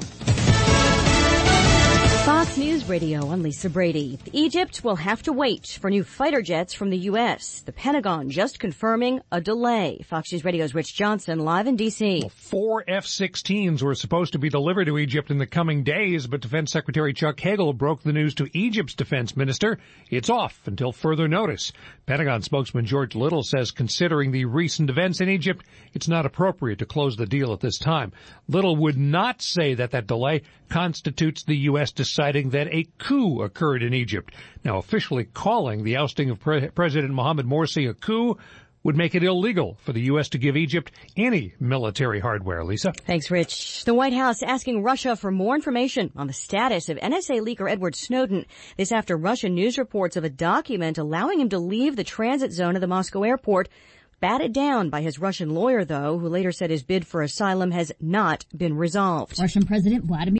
Fox News Radio, I'm Lisa Brady. Egypt will have to wait for new fighter jets from the U.S. The Pentagon just confirming a delay. Fox News Radio's Rich Johnson, live in D.C. 4 F-16s were supposed to be delivered to Egypt in the coming days, but Defense Secretary Chuck Hagel broke the news to Egypt's defense minister. It's off until further notice. Pentagon spokesman George Little says considering the recent events in Egypt, it's not appropriate to close the deal at this time. Little would not say that delay constitutes the U.S. deciding that a coup occurred in Egypt. Now, officially calling the ousting of President Mohamed Morsi a coup would make it illegal for the U.S. to give Egypt any military hardware. Lisa? Thanks, Rich. The White House asking Russia for more information on the status of NSA leaker Edward Snowden. This after Russian news reports of a document allowing him to leave the transit zone of the Moscow airport. Batted down by his Russian lawyer, though, who later said his bid for asylum has not been resolved. Russian President Vladimir